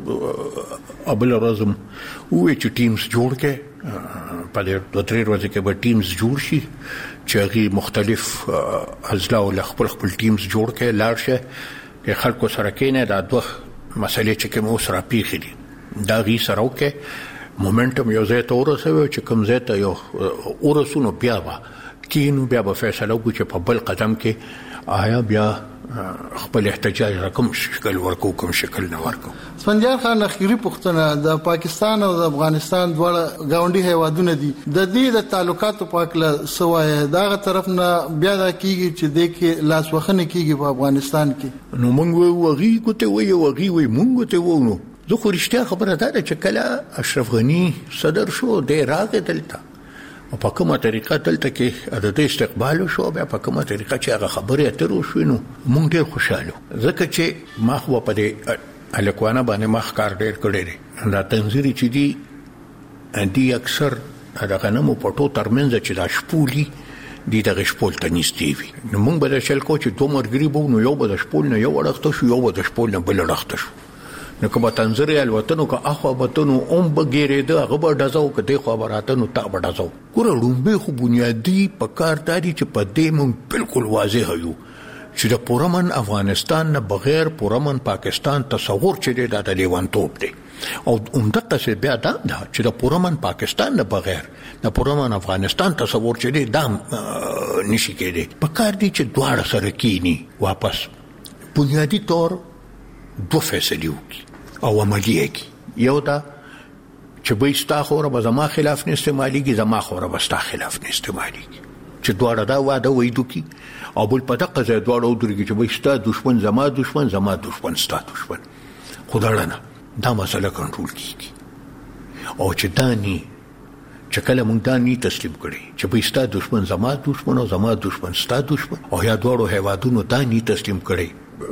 ابل رزم وې چې ټیمز جوړ کې په دې 2-3 ورځې کې به ټیمز جوړ شي چې هغه مختلف اضلاع او خپل ټیمز جوړ کې لاړ شي خلکو سره کېنه دا دوه مسلې چې کوم سره پیخي دي دا غي سره وکې مومنټم یو ځای ته ورسوي چې کوم ځای ته یو ورسونو بیا کینو بیا به فیصله وکړي چې په بل قدم کې آیا بیا خپل احتجاج رقم شکل ورکو کوم شکل نه ورکو. سپنجار خان اخیری پوښتنه د پاکستان او د افغانستان دواړه گاونډي هیوادونه دي د دې د تعلقاتو په اړه سوای دغه طرف نه بیا دا کیږي چې د کې لاس وخنه کیږي په افغانستان کې نو موږ وغي کوته وي موږ ته وونو زه خو رښتیا خبره ده چې کله اشرف غنی صدر شو د راغې دلته او په کومه طریقه دلته کې د استقبال شو بیا په کومه طریقه چې هغه خبرې اترو شو نو موږ ډېر خوشاله ځکه چې ما خو په دې الکوانه باندې مخ کار ډېر کړی دی دا تنظیري چې دی اکثر د غنمو پټو ترمنځ چې دا شپولي دي د شپول ته نږدې وي نو موږ به د شل کو چې دوه مرګري بو نو یو به د شپول نه یو ورخته شو یو به د شپول نه بل ورخته شو نو کومه تنظیري الوتنو که اخو بتنو بغیرې د هغه به دزاو کده خو براتنو تا به دزاو ګوره لومبه خو بنیادی په کار داري چې په دې مون بالکل واضح یو چې د پورمن افغانستان نه بغیر پورمن پاکستان تصور چې د لیوانتوب دی او عمدته څه بیا دا چې د پورمن پاکستان نه بغیر د پورمن افغانستان تصور چې دام نشي کېدی په کار دي چې دواړه سره کینی واپس بنیادی طور دو فیصله وکي او عملیه کی یو دا چې به ستا خوره به زما خلاف نه استعماليږي زما خوره به ستا خلاف نه استعماليږي چې دواړه دا واده وایدو کی او بل په دغه ځای دواړه ودرېږي چې به ستا دشمن زما دشمن زما دشمن ستا دشمن خدای نه دا مسله کنټرول کیږي او چې دانی چې کله مونږ دانی تسلیم کړي چې به ستا دشمن زما دشمن او زما دشمن ستا دشمن او یا دواړو هیوادونو دانی تسلیم کړي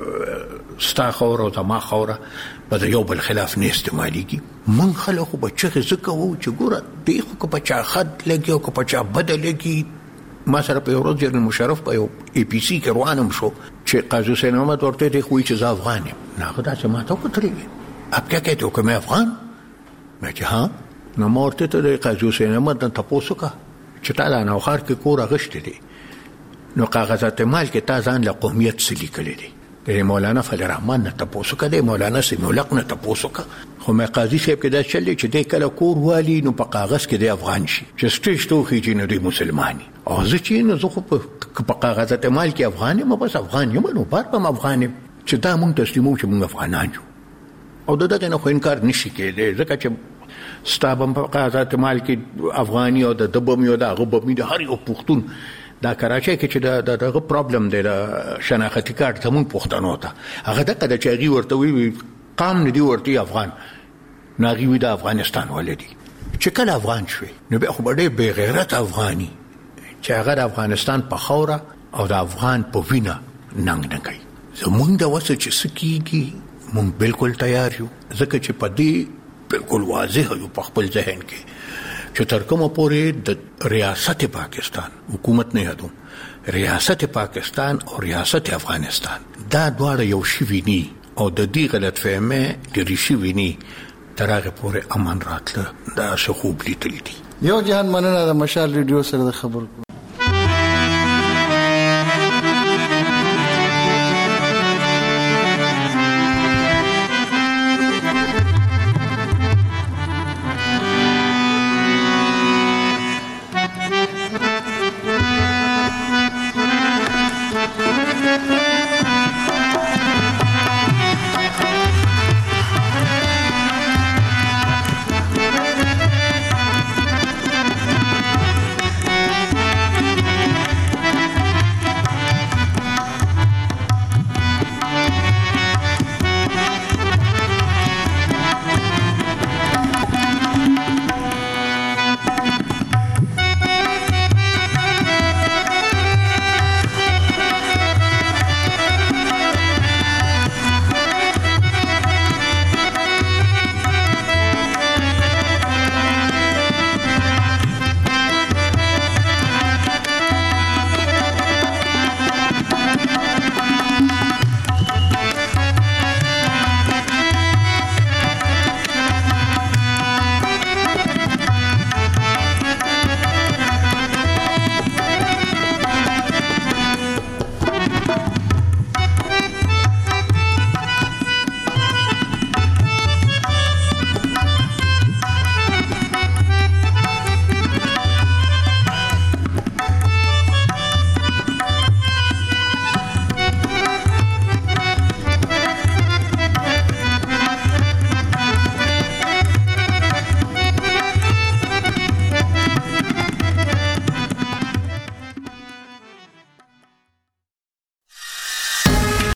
ستا خوره او زما خوره په یو بل خلاف نه استعماليږي من خلکو بچه زکه وو چې ګوره دی خو په چا خد لګي او په چا بدل لګي ما سره په ورځ جنرال مشرف په یو ای پی سی کې روانم شو چې قاضي حسین احمد ورته دی خو چې زه افغان یم نه خدا چې ما ته وکړي اب کیا کہتے ہو کہ میں افغان میں چې ها نو مورته ته قاضي حسین احمد ته تاسو کا چې تا نه خار کې کور غشته دي نو کاغذات مال کې تا ځان له قومیت سلی کړی دي د مولانا فضل الرحمن نه تاسو کده مولانا سیمولق نه تاسو کا خو مې قاضي صاحب کې دا چلې چې د کله کور والی نو په کاغذ کې د افغان شي چې سټیج توخي چې نه دی مسلمانی او زه چې نه زه خو په کاغذات مال کې افغان یم بس افغان یم نو بار په افغان یم چې دا مونږ تسلیمو چې مونږ افغانان یو او دغه نه خو انکار نشي کېدی ځکه چې ستابم په کاغذات مال کې افغاني او د دبم یو د غبم د هر یو پښتون دا کراچۍ کې چې دغه پرابلم دی د شناختی کارت زموږ پښتنو ته هغه دغه د چاغي ورته وی قام نه دی ورته افغان ناغي وی د افغانستان ولدي چې کله افغان شوی نو به خو ډېر بے غیرت افغاني چې هغه د افغانستان په خوره او د افغان په وینا ننګ نه کوي زموږ د وسه چې سکیږي مونږ بالکل تیار یو ځکه چې په دې بالکل واضح یو په خپل ذهن کې چې تر کومه پورې د ریاست پاکستان حکومت نه یادو ریاست پاکستان او ریاست افغانستان دا دواړه یو شی ویني او د دې غلط فهمه لري شی ویني تر هغه پورې امن راتله دا څه خوب لیدل دي یو جهان مننه د مشال ریډیو سره د خبرو